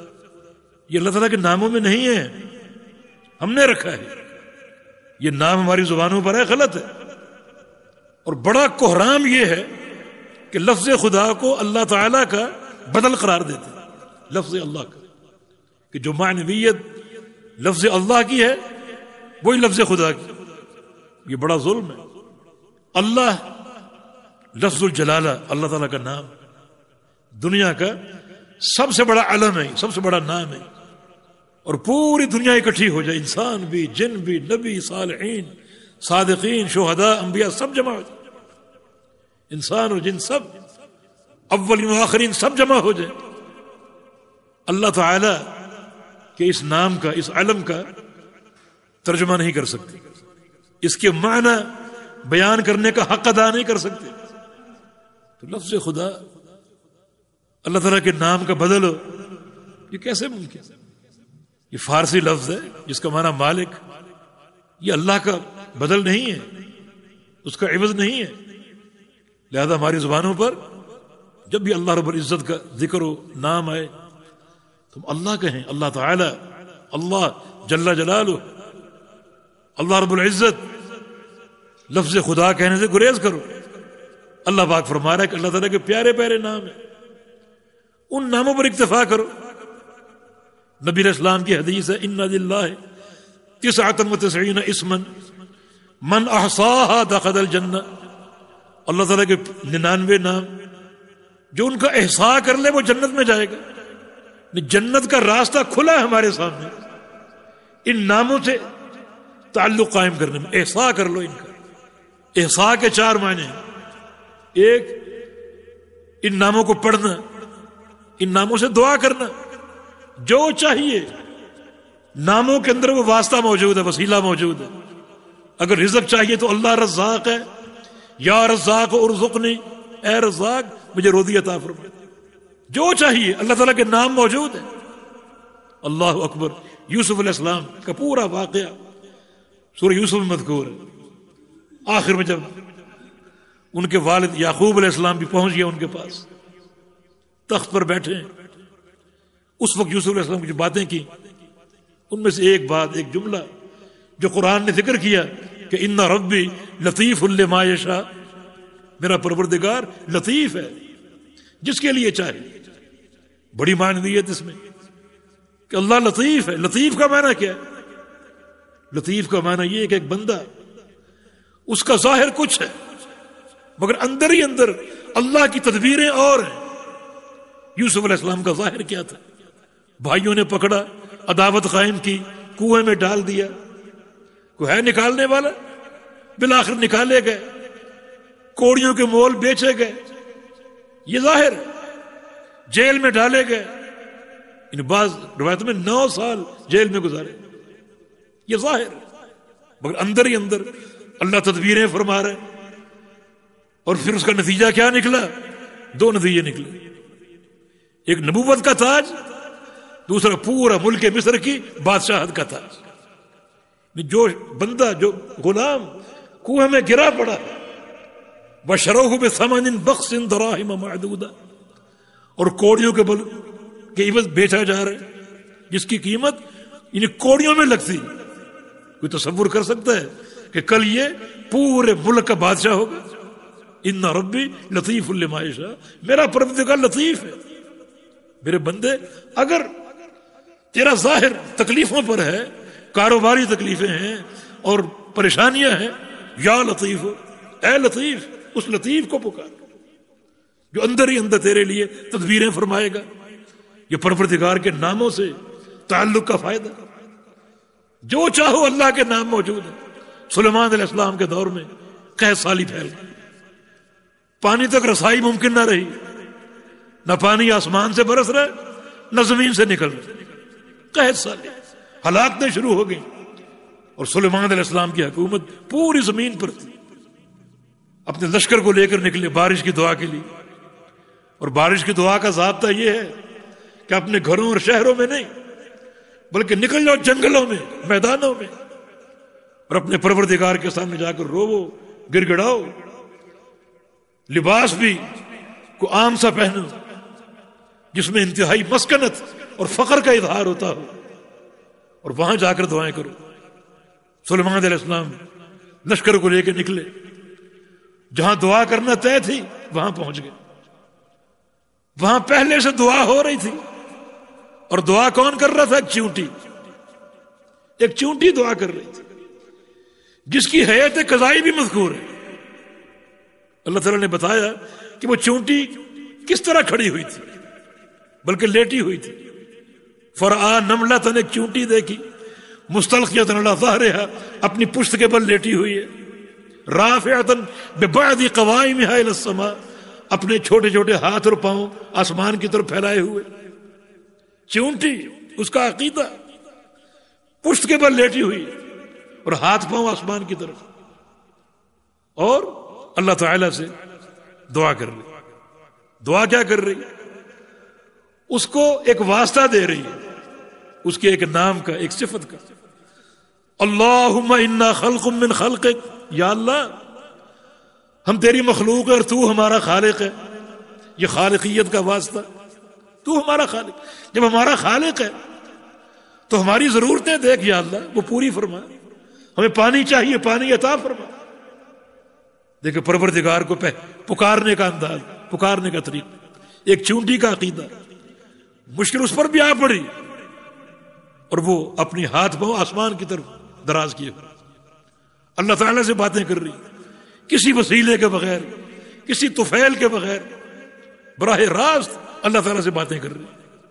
S1: یہ اللہ تعالیٰ کے ناموں میں نہیں ہے، ہم نے رکھا ہے. یہ نام ہماری زبانوں پر ہے، غلط ہے. اور بڑا کوہرام یہ ہے کہ لفظ خدا کو اللہ تعالیٰ کا بدل قرار دیتے ہیں، لفظ اللہ کا، کہ جو معنویت لفظ اللہ کی ہے وہی لفظ خدا کی. یہ بڑا ظلم ہے. اللہ لفظ الجلالہ، اللہ تعالیٰ کا نام دنیا کا سب سے بڑا علم ہے، سب سے بڑا نام ہے. اور پوری دنیا اکٹھی ہو جائے، انسان بھی، جن بھی، نبی، صالحین، صادقین، شہداء، انبیاء، سب جمع ہو جائے، انسان اور جن سب، اولین و آخرین سب جمع ہو جائے، اللہ تعالی کے اس نام کا، اس علم کا ترجمہ نہیں کر سکتے، اس کے معنی بیان کرنے کا حق ادا نہیں کر سکتے. تو لفظ خدا، اللہ تعالیٰ کے نام کا بدل ہو، یہ کیسے ممکن ہے؟ یہ فارسی لفظ ہے جس کا معنی مالک، یہ اللہ کا بدل نہیں ہے، اس کا عوض نہیں ہے. لہذا ہماری زبانوں پر جب بھی اللہ رب العزت کا ذکر ہو، نام آئے، تم اللہ کہیں، اللہ تعالی، اللہ جل جلالہ، اللہ رب العزت. لفظ خدا کہنے سے گریز کرو. اللہ پاک فرما رہا ہے کہ اللہ تعالیٰ کے پیارے پیارے نام ہیں، ان ناموں پر اکتفا کرو. نبی علیہ السلام کی حدیث ہے: ان للہ تسعۃ وتسعین اسما من احصاها دخل الجنہ. اللہ تعالیٰ کے ننانوے نام جو ان کا احصاء کر لے وہ جنت میں جائے گا. جنت کا راستہ کھلا ہے ہمارے سامنے ان ناموں سے تعلق قائم کرنے میں. احصاء کر لو ان کا. احصاء کے چار معنی ہیں. ایک، ان ناموں کو پڑھنا، ان ناموں سے دعا کرنا، جو چاہیے ناموں کے اندر وہ واسطہ موجود ہے، وسیلہ موجود ہے. اگر رزق چاہیے تو اللہ رزاق ہے، یا رزاق ارزقنی، اے رزاق مجھے روزی عطا فرما. جو چاہیے اللہ تعالیٰ کے نام موجود ہے. اللہ اکبر. یوسف علیہ السلام کا پورا واقعہ سورہ یوسف میں مذکور ہے. آخر میں جب ان کے والد یعقوب علیہ السلام بھی پہنچ گیا ان کے پاس، تخت پر بیٹھے ہیں، اس وقت یوسف علیہ السلام کی جو باتیں کی ان میں سے ایک بات، ایک جملہ جو قرآن نے ذکر کیا کہ ان ربی لطیف لما یشاء، میرا پروردگار لطیف ہے جس کے لیے چاہے. بڑی معنویت اس میں کہ اللہ لطیف ہے. لطیف کا معنی کیا ہے؟ لطیف کا معنی یہ کہ ایک بندہ، اس کا ظاہر کچھ ہے مگر اندر ہی اندر اللہ کی تدبیریں اور ہیں. یوسف علیہ السلام کا ظاہر کیا تھا؟ بھائیوں نے پکڑا، عداوت قائم کی، کنویں میں ڈال دیا. کوئی ہے نکالنے والا؟ بالآخر نکالے گئے، کوڑیوں کے مول بیچے گئے. یہ ظاہر. جیل میں ڈالے گئے، ان بعض روایتوں میں نو سال جیل میں گزارے. یہ ظاہر ہے، مگر اندر ہی اندر اللہ تدبیریں فرما رہے ہیں۔ اور پھر اس کا نتیجہ کیا نکلا؟ دو نتیجے نکلے، ایک نبوت کا تاج، دوسرا پورا ملک مصر کی بادشاہت کا تاج۔ جو بندہ، جو غلام کنویں میں گرا پڑا، وَشَرَوْهُ بِثَمَنٍ بَخْسٍ دَرَاهِمَ مَعْدُودَةٍ، اور کوڑیوں کے بل کے عوض بیچا جا رہا ہے، جس کی قیمت یعنی کوڑیوں میں لگتی۔ کوئی تصور کر سکتا ہے کہ کل یہ پورے ملک کا بادشاہ ہوگا؟ ان ربی لطیف لما یشاء، میرا پروردگار لطیف ہے۔ میرے بندے، اگر تیرا ظاہر تکلیفوں پر ہے، کاروباری تکلیفیں ہیں اور پریشانیاں ہیں، یا لطیف، اے لطیف، اس لطیف کو پکار جو اندر ہی اندر تیرے لیے تدبیریں فرمائے گا۔ یہ پروردگار کے ناموں سے تعلق کا فائدہ، جو چاہو اللہ کے نام موجود ہے۔ سلیمان علیہ السلام کے دور میں قحط سالی پھیل گئی، پانی تک رسائی ممکن نہ رہی، نہ پانی آسمان سے برس رہا نہ زمین سے نکل رہا، قحط سالی، ہلاکتیں شروع ہو گئی، اور سلیمان علیہ السلام کی حکومت پوری زمین پر تھی۔ اپنے لشکر کو لے کر نکلے بارش کی دعا کے لیے، اور بارش کی دعا کا ضابطہ یہ ہے کہ اپنے گھروں اور شہروں میں نہیں، بلکہ نکل جاؤ جنگلوں میں، میدانوں میں، اور اپنے پروردگار کے سامنے جا کر روو، گر گڑاؤ، لباس بھی کو عام سا پہنو جس میں انتہائی مسکنت اور فقر کا اظہار ہوتا ہو، اور وہاں جا کر دعائیں کرو۔ سلیمان علیہ السلام لشکر کو لے کے نکلے، جہاں دعا کرنا طے تھی وہاں پہنچ گئے۔ وہاں پہلے سے دعا ہو رہی تھی، اور دعا کون کر رہا تھا؟ ایک چیونٹی، ایک چیونٹی دعا کر رہی تھی، جس کی حیات قضائی بھی مذکور ہے۔ اللہ تعالیٰ نے بتایا کہ وہ چیونٹی کس طرح کھڑی ہوئی تھی، بلکہ لیٹی ہوئی تھی۔ فرآ نملۃ، ایک چیونٹی دیکھی، مستلقیۃ علی ظہرہا، اپنی پشت کے بل لیٹی ہوئی ہے، رافعۃ ببعض قوائمہا الی السماء، اپنے چھوٹے چھوٹے ہاتھ اور پاؤں آسمان کی طرف پھیلائے ہوئے۔ چیونٹی، اس کا عقیدہ، پشت کے بل لیٹی ہوئی اور ہاتھ پاؤں آسمان کی طرف، اور اللہ تعالی سے دعا کر رہی۔ دعا کیا کر رہی؟ اس کو ایک واسطہ دے رہی ہے، اس کے ایک نام کا، ایک صفت کا۔ اللہم انا خلق من خلقک، یا اللہ ہم تیری مخلوق ہے اور تو ہمارا خالق ہے۔ یہ خالقیت کا واسطہ، تو ہمارا خالق۔ جب ہمارا خالق ہے تو ہماری ضرورتیں دیکھ یا اللہ، وہ پوری فرما۔ ہمیں پانی چاہیے، پانی عطا فرما۔ دیکھیں پروردگار کو پکارنے کا انداز، پکارنے کا طریقہ، ایک چونٹی کا عقیدہ۔ مشکل اس پر بھی آ پڑی، اور وہ اپنی ہاتھ پاؤں آسمان کی طرف دراز کیے، اللہ تعالیٰ سے باتیں کر رہی، کسی وسیلے کے بغیر، کسی طفیل کے بغیر، براہ راست اللہ تعالیٰ سے باتیں کر رہی۔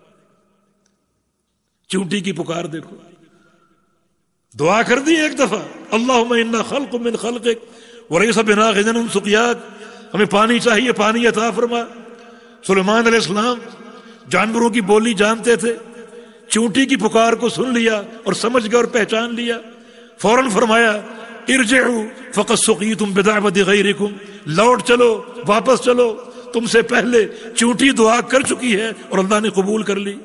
S1: چونٹی کی پکار دیکھو، دعا کر دی ایک دفعہ، اللہم انا خلق من خلقک ولیس بناغذن سقیاک، ہمیں پانی چاہیے، پانی عطا فرما۔ سلیمان علیہ السلام جانوروں کی بولی جانتے تھے، چونٹی کی پکار کو سن لیا اور سمجھ گئے اور پہچان لیا، فوراً فرمایا ارجعوا فقد سقیتم بدعوت غیرکم، لوٹ چلو، واپس چلو، تم سے پہلے چونٹی دعا کر چکی ہے اور اللہ نے قبول کر لی۔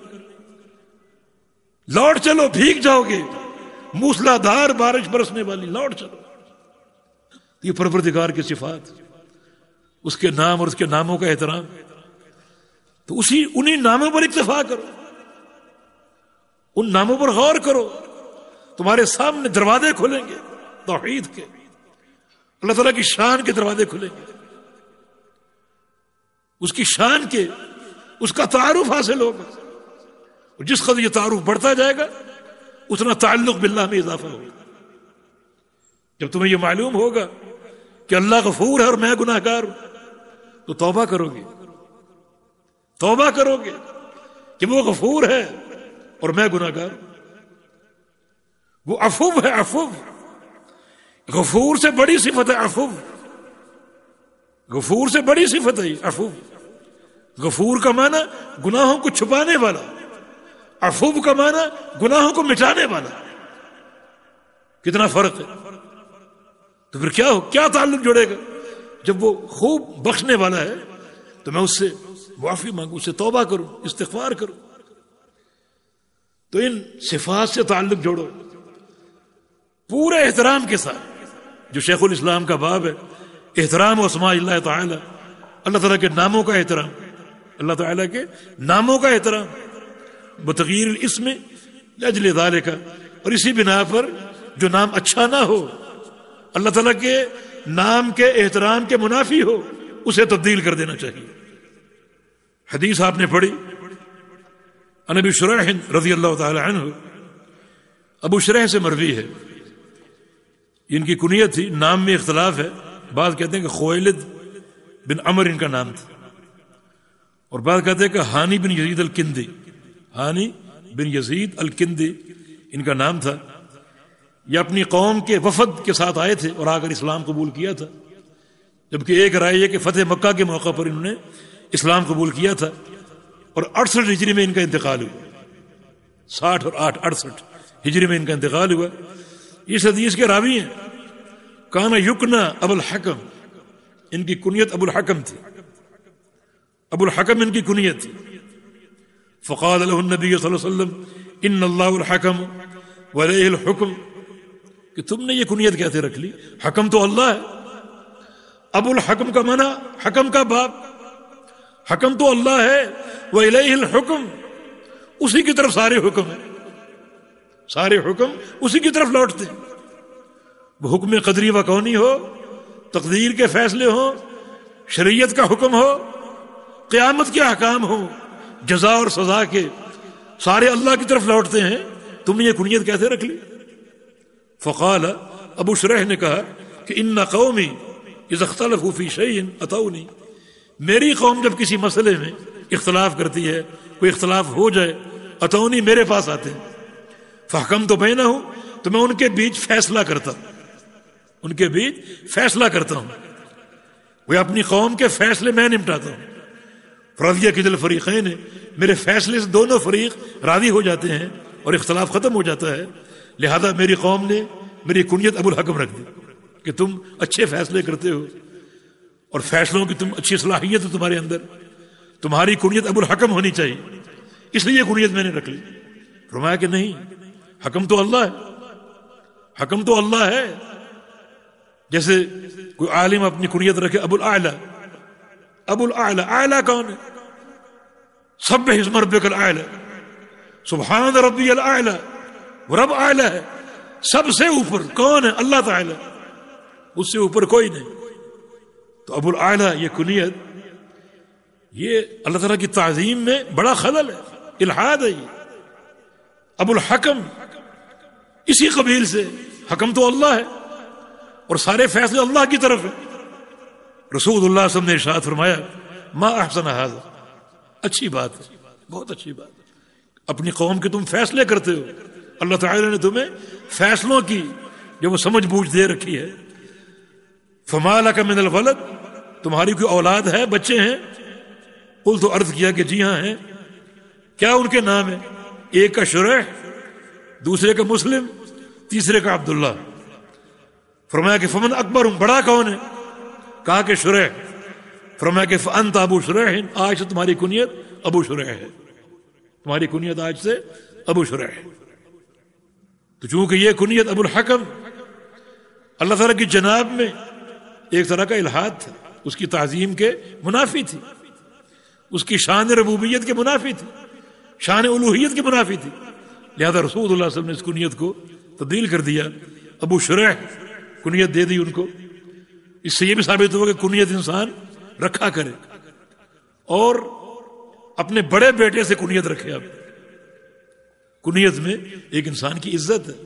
S1: لوٹ چلو، بھیگ جاؤ گے، موسلا دھار بارش برسنے والی، لوٹ چلو۔ یہ پروردگار کی صفات، اس کے نام اور اس کے ناموں کا احترام، تو اسی انہی ناموں پر اکتفا کرو، ان ناموں پر غور کرو، تمہارے سامنے دروازے کھلیں گے توحید کے، اللہ تعالیٰ کی شان کے دروازے کھلیں گے، اس کی شان کے، اس کا تعارف حاصل ہوگا، اور جس قدر یہ تعارف بڑھتا جائے گا اتنا تعلق باللہ میں اضافہ ہوگا۔ جب تمہیں یہ معلوم ہوگا کہ اللہ غفور ہے اور میں گناہ گار ہوں، تو توبہ کرو گے، توبہ کرو گے کہ وہ غفور ہے اور میں گناہ گار ہوں، وہ عفو ہے، عفو، غفور سے بڑی صفت ہے عفو، غفور سے بڑی صفت ہے عفو۔ غفور کا معنی گناہوں کو چھپانے والا، عفو کا معنی گناہوں کو مٹانے والا۔ کتنا فرق ہے. تو پھر کیا ہو کیا تعلق جوڑے گا؟ جب وہ خوب بخشنے والا ہے تو میں اس سے معافی مانگوں، اس سے توبہ کروں، استغفار کروں. تو ان صفات سے تعلق جوڑو پورے احترام کے ساتھ. جو شیخ الاسلام کا باب ہے احترام اسماء اللہ تعالی، اللہ تعالیٰ کے ناموں کا احترام، اللہ تعالیٰ کے ناموں کا احترام، بتغیر الاسم لاجل ذالک، اور اسی بنا پر جو نام اچھا نہ ہو، اللہ تعالیٰ کے نام کے احترام کے منافی ہو، اسے تبدیل کر دینا چاہیے. حدیث آپ نے پڑھی عن ابی شریح رضی اللہ تعالی عنہ، ابو شریح سے مروی ہے، ان کی کنیت تھی، نام میں اختلاف ہے، بعض کہتے ہیں کہ خویلد بن عمر ان کا نام تھا، اور بعض کہتے ہیں کہ ہانی بن یزید الکندی، ہانی بن یزید الکندی ان کا نام تھا. یہ اپنی قوم کے وفد کے ساتھ آئے تھے اور آ کر اسلام قبول کیا تھا، جبکہ ایک رائے یہ کہ فتح مکہ کے موقع پر انہوں نے اسلام قبول کیا تھا، اور اڑسٹھ ہجری میں ان کا انتقال ہوا، ساٹھ اور آٹھ اڑسٹھ ہجری میں ان کا انتقال ہوا. اس حدیث کے راوی ہیں کانا یکنا ابو الحکم، ان کی کنیت ابو الحکم تھی، ابو الحکم ان کی کنیت تھی. فقال له النبی صلی اللہ علیہ وسلم ان اللہ الحکم ولیہ الحکم، کہ تم نے یہ کنیت کیسے رکھ لی؟ حکم تو اللہ ہے. ابو الحکم کا معنی حکم کا باپ، حکم تو اللہ ہے، وَإِلَيْهِ الْحُكْمُ، اسی کی طرف سارے حکم ہیں، سارے حکم اسی کی طرف لوٹتے ہیں. وہ حکم قدری و کونی ہو، تقدیر کے فیصلے ہوں، شریعت کا حکم ہو، قیامت کے احکام ہو، جزا اور سزا کے، سارے اللہ کی طرف لوٹتے ہیں. تم نے یہ کنیت کیسے رکھ لی؟ فقال، ابو شریح نے کہا کہ ان قومی اذا اختلفوا فی شیء اتونی، میری قوم جب کسی مسئلے میں اختلاف کرتی ہے، کوئی اختلاف ہو جائے، اتونی میرے پاس آتے ہیں، فحکمت بینہم، تو میں ان کے بیچ فیصلہ کرتا ہوں، ان کے بیچ فیصلہ کرتا ہوں. وہ اپنی قوم کے فیصلے میں نمٹاتا ہوں. فرضیہ کی دل فریقین، میرے فیصلے سے دونوں فریق راضی ہو جاتے ہیں اور اختلاف ختم ہو جاتا ہے. لہذا میری قوم نے میری کنیت ابو الحکم رکھ دی کہ تم اچھے فیصلے کرتے ہو اور فیصلوں کی تم اچھی صلاحیت ہے تمہارے اندر، تمہاری کنیت ابو الحکم ہونی چاہیے، اس لیے یہ کنیت میں نے رکھ لی. فرمایا کہ نہیں، حکم تو اللہ ہے، حکم تو اللہ ہے. جیسے کوئی عالم اپنی کنیت رکھے ابو الاعلی، ابو الاعلی، اعلی کون ہے؟ سبح اسم ربک الاعلی، سبحان ربی الاعلی، وہ رب اعلی ہے، سب سے اوپر کون ہے؟ اللہ تعالی، اس سے اوپر کوئی نہیں. تو ابو الاعلی یہ کنیت، یہ اللہ تعالیٰ کی تعظیم میں بڑا خلل ہے، الحاد ہے. یہ ابو الحکم اسی قبیل سے، حکم تو اللہ ہے اور سارے فیصلے اللہ کی طرف ہیں. رسول اللہ صلی اللہ علیہ وسلم نے ارشاد فرمایا ما احسن ھذا، اچھی بات ہے، بہت اچھی بات ہے. اپنی قوم کے تم فیصلے کرتے ہو، اللہ تعالی نے تمہیں فیصلوں کی جو وہ سمجھ بوجھ دے رکھی ہے. فما لک من الولد، تمہاری کوئی اولاد ہے، بچے ہیں؟ قل، تو عرض کیا کہ جی ہاں ہیں. کیا ان کے نام ہے؟ ایک کا شریح، دوسرے کا مسلم، تیسرے کا عبداللہ. فرمایا کہ فمن اکبر، بڑا کون ہے؟ کہا کہ شریح. فرمایا کہ فانت ابو شریح، آج سے تمہاری کنیت ابو شریح ہے، تمہاری کنیت آج سے ابو شریح. تو چونکہ یہ کنیت ابو الحکم اللہ تعالیٰ کی جناب میں ایک طرح کا الحاد تھا، اس کی تعظیم کے منافی تھی، اس کی شان ربوبیت کے منافی تھی، شان الوہیت کے منافی تھی. لہذا رسول اللہ صلی اللہ علیہ وسلم نے اس کنیت کو تبدیل کر دیا، ابو شریح کنیت دے دی ان کو. اس سے یہ بھی ثابت ہوا کہ کنیت انسان رکھا کرے اور اپنے بڑے بیٹے سے کنیت رکھے. آپ کنیت میں ایک انسان کی عزت ہے.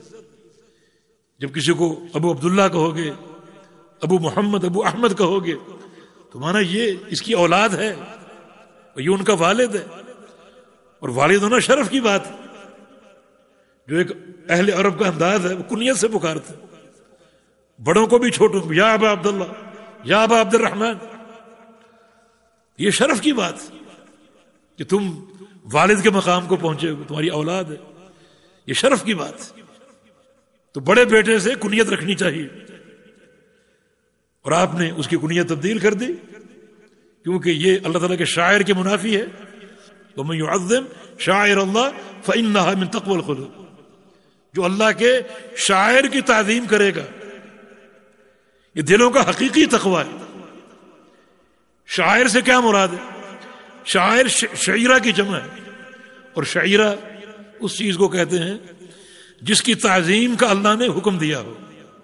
S1: جب کسی کو ابو عبداللہ کہو گے، ابو محمد، ابو احمد کہو گے تو مانا یہ اس کی اولاد ہے، یہ ان کا والد ہے، اور والد ہونا شرف کی بات ہے. جو ایک اہل عرب کا انداز ہے، وہ کنیت سے پکارتے ہیں بڑوں کو بھی چھوٹوں کو، یا ابا عبداللہ، یا ابا عبد الرحمن. یہ شرف کی بات ہے کہ تم والد کے مقام کو پہنچے ہو، تمہاری اولاد ہے، یہ شرف کی بات ہے. تو بڑے بیٹے سے کنیت رکھنی چاہیے، اور آپ نے اس کی کنیت تبدیل کر دی کیونکہ یہ اللہ تعالیٰ کے شاعر کے منافی ہے. وَمَن يُعَظِّمْ شَعَائِرَ اللَّهِ فَإِنَّهَا مِن تَقْوَى الْقُلُوبِ. جو اللہ کے شاعر کی تعظیم کرے گا یہ دلوں کا حقیقی تقوی ہے. شاعر سے کیا مراد ہے؟ شاعر شعیرہ کی جمع ہے، اور شعیرہ اس چیز کو کہتے ہیں جس کی تعظیم کا اللہ نے حکم دیا ہو.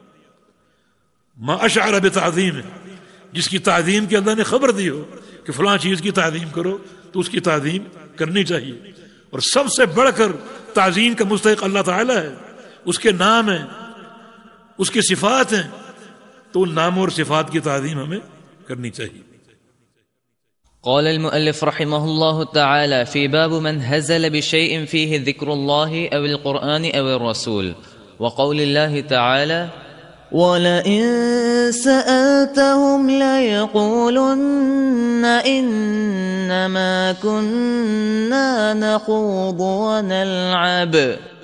S1: ما اشعر بتعظیم، جس کی تعظیم کی اللہ نے خبر دی ہو کہ فلاں چیز کی تعظیم کرو تو اس کی تعظیم کرنی چاہیے. اور سب سے بڑھ کر تعظیم کا مستحق اللہ تعالی ہے، اس کے نام ہیں، اس کی صفات ہیں، تو ان ناموں اور صفات کی تعظیم ہمیں کرنی چاہیے.
S2: قال المؤلف رحمه الله تعالى في باب من هزل بشيء فيه ذكر الله أو القرآن أو الرسول، وقول الله تعالى وَلَئِن سَأَلْتَهُمْ لَيَقُولُنَّ إِنَّمَا كُنَّا نَخُوضُ وَنَلْعَبُ.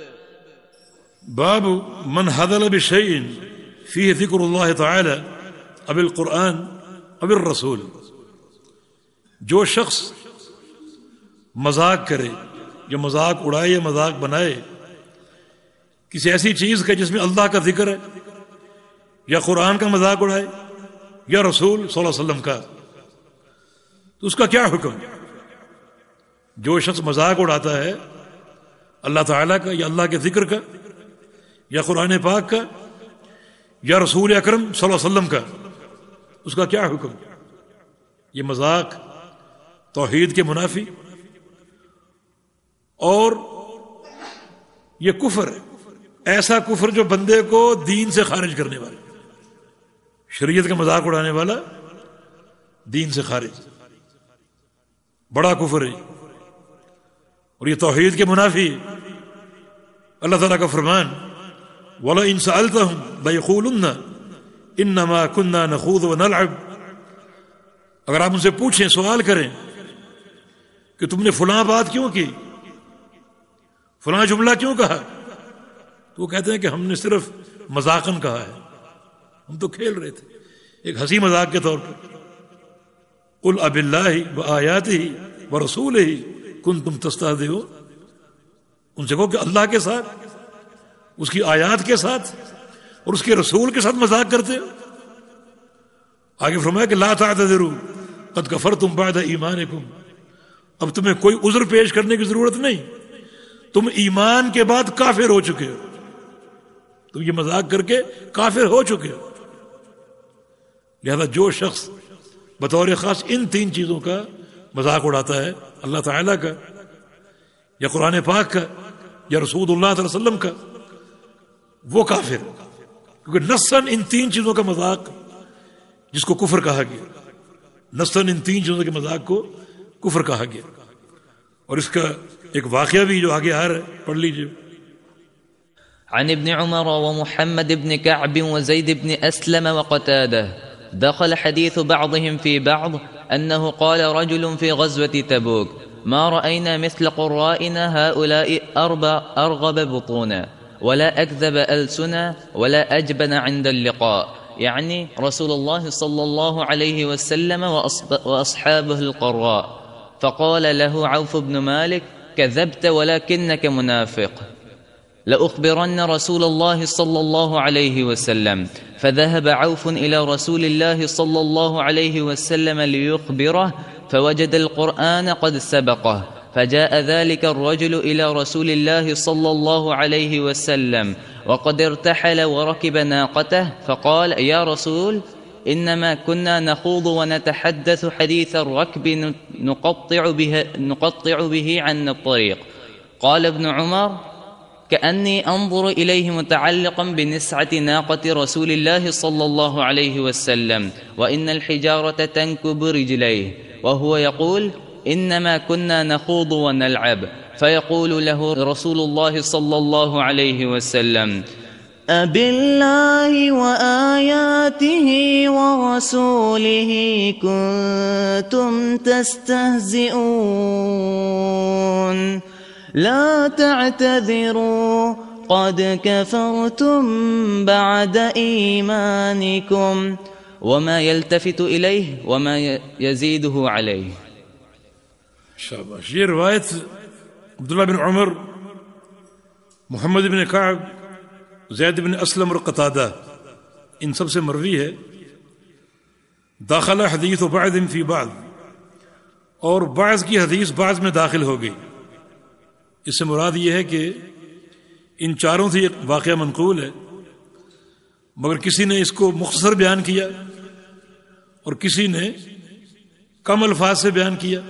S1: باب من هزل بشيء فيه ذكر الله تعالى أو القرآن أو الرسول. جو شخص مذاق کرے یا مذاق اڑائے یا مذاق بنائے کسی ایسی چیز کا جس میں اللہ کا ذکر ہے، یا قرآن کا مذاق اڑائے یا رسول صلی اللہ علیہ وسلم کا، تو اس کا کیا حکم؟ جو شخص مذاق اڑاتا ہے اللہ تعالیٰ کا یا اللہ کے ذکر کا یا قرآن پاک کا یا رسول اکرم صلی اللہ علیہ وسلم کا، اس کا کیا حکم؟ یہ مذاق توحید کے منافی اور یہ کفر ہے، ایسا کفر جو بندے کو دین سے خارج کرنے والا، شریعت کا مذاق اڑانے والا دین سے خارج، بڑا کفر ہے، اور یہ توحید کے منافی ہے. اللہ تعالیٰ کا فرمان وَلَئِن سَأَلْتَهُمْ لَيَقُولُنَّ إِنَّمَا كُنَّا نَخُوضُ وَنَلْعَبُ. اگر آپ ان سے پوچھیں، سوال کریں کہ تم نے فلاں بات کیوں کی، فلاں جملہ کیوں کہا، تو وہ کہتے ہیں کہ ہم نے صرف مذاقن کہا ہے، ہم تو کھیل رہے تھے، ایک ہنسی مذاق کے طور پر. قُلْ أَبِاللَّهِ وَآيَاتِهِ وَرَسُولِهِ كُنْتُمْ تَسْتَهْزِئُونَ. ان سے کہو کہ اللہ کے ساتھ، اس کی آیات کے ساتھ اور اس کے رسول کے ساتھ مذاق کرتے ہو. آگے فرمایا کہ لا تعتذروا قد کفرتم بعد ایمانکم. اب تمہیں کوئی عذر پیش کرنے کی ضرورت نہیں، تم ایمان کے بعد کافر ہو چکے ہو، تم یہ مذاق کر کے کافر ہو چکے ہو. لہذا جو شخص بطور خاص ان تین چیزوں کا مذاق اڑاتا ہے، اللہ تعالیٰ کا یا قرآن پاک کا یا رسول اللہ صلی اللہ علیہ وسلم کا، وہ کافر، کیونکہ نصاً ان تین چیزوں کا مذاق جس کو کفر کہا گیا، نصاً ان تین چیزوں کے مذاق کو کفر کہا گیا. اور اس کا ایک واقعہ بھی جو آگے آ رہا ہے پڑھ لیجئے.
S2: عن ابن عمر ومحمد بن كعب وزيد بن أسلم وقتادة دخل حديث بعضهم في بعض أنه قال رجل في غزوة تبوك ما رأينا مثل قرائنا هؤلاء أربى أرغب بطونا ولا أكذب ألسنا ولا أجبن عند اللقاء، يعني رسول الله صلى الله عليه وسلم وأصحابه القراء. فقال له عوف بن مالك كذبت ولكنك منافق، لأخبرن رسول الله صلى الله عليه وسلم. فذهب عوف إلى رسول الله صلى الله عليه وسلم ليخبره فوجد القرآن قد سبقه، فجاء ذلك الرجل إلى رسول الله صلى الله عليه وسلم وقد ارتحل وركب ناقته، فقال يا رسول إنما كنا نخوض ونتحدث حديث الركب نقطع به, نقطع به عن الطريق. قال ابن عمر كأني أنظر إليه متعلقا بنسعة ناقة رسول الله صلى الله عليه وسلم وإن الحجارة تنكب رجليه وهو يقول إنما كنا نخوض ونلعب، فيقول له رسول الله صلى الله عليه وسلم أبالله وآياته ورسوله كنتم تستهزئون لا تعتذروا قد كفرتم بعد إيمانكم وما يلتفت إليه وما يزيده عليه.
S1: شاباش. یہ روایت عبداللہ بن عمر، محمد بن کعب، زید بن اسلم اور قتادہ ان سب سے مروی ہے. داخلہ حدیث و بعض فی بعض، اور بعض کی حدیث بعض میں داخل ہو گئی. اس سے مراد یہ ہے کہ ان چاروں سے ایک واقعہ منقول ہے، مگر کسی نے اس کو مختصر بیان کیا اور کسی نے کم الفاظ سے بیان کیا.